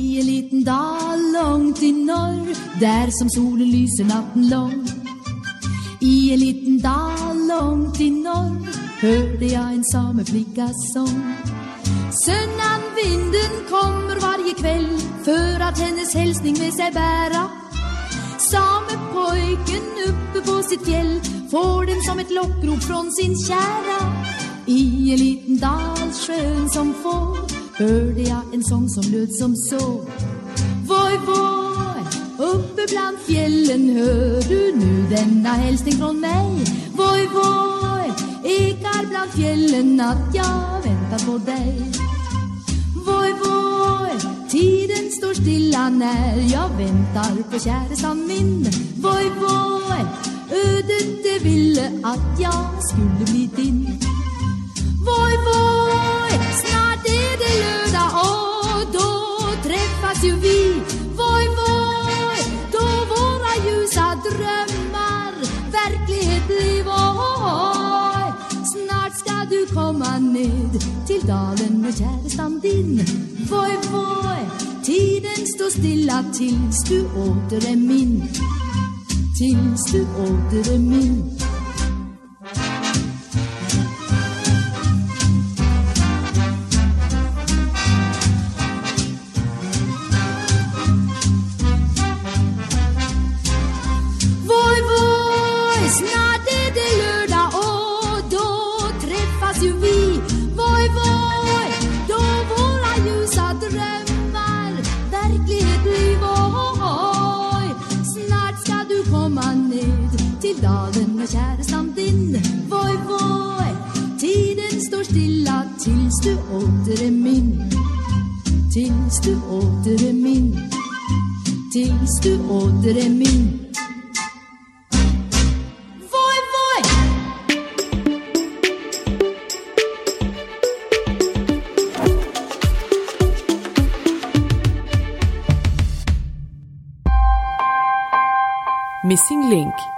långt i norr, där som solen lyser natten lång. I en liten dal långt i norr hörde jag en sameflickas sång. Sönnan vinden kommer varje kväll för att hennes hälsning med sig bära. Samepojken uppe på sitt fjäll får den som ett lockrop från sin kära. I en liten dal skön som få hörde jag en sång som löd som så. Voi, voi, uppe bland fjällen hör du nu denna hälsning från mig. Voi, voi, ekar bland fjällen att jag väntar på dig. Voi, voi, tiden står stilla när jag väntar på kärestan min. Voi, voi, ödet det ville att jag skulle bli din. Voi, voi, snart är det lördag och då träffas ju vi. Voi, voi, då våra ljusa drömmar verklighet blir. Voi, snart ska du komma ned till dalen med kärestan din. Voi, voi, tiden står stilla tills du åter är min. Tills du åter är min. Dalen med kärestan din. Voi, voi, tiden står stilla tills du åter är min. Tills du åter är min. Tills du åter är min. Voi, voi. Missing Link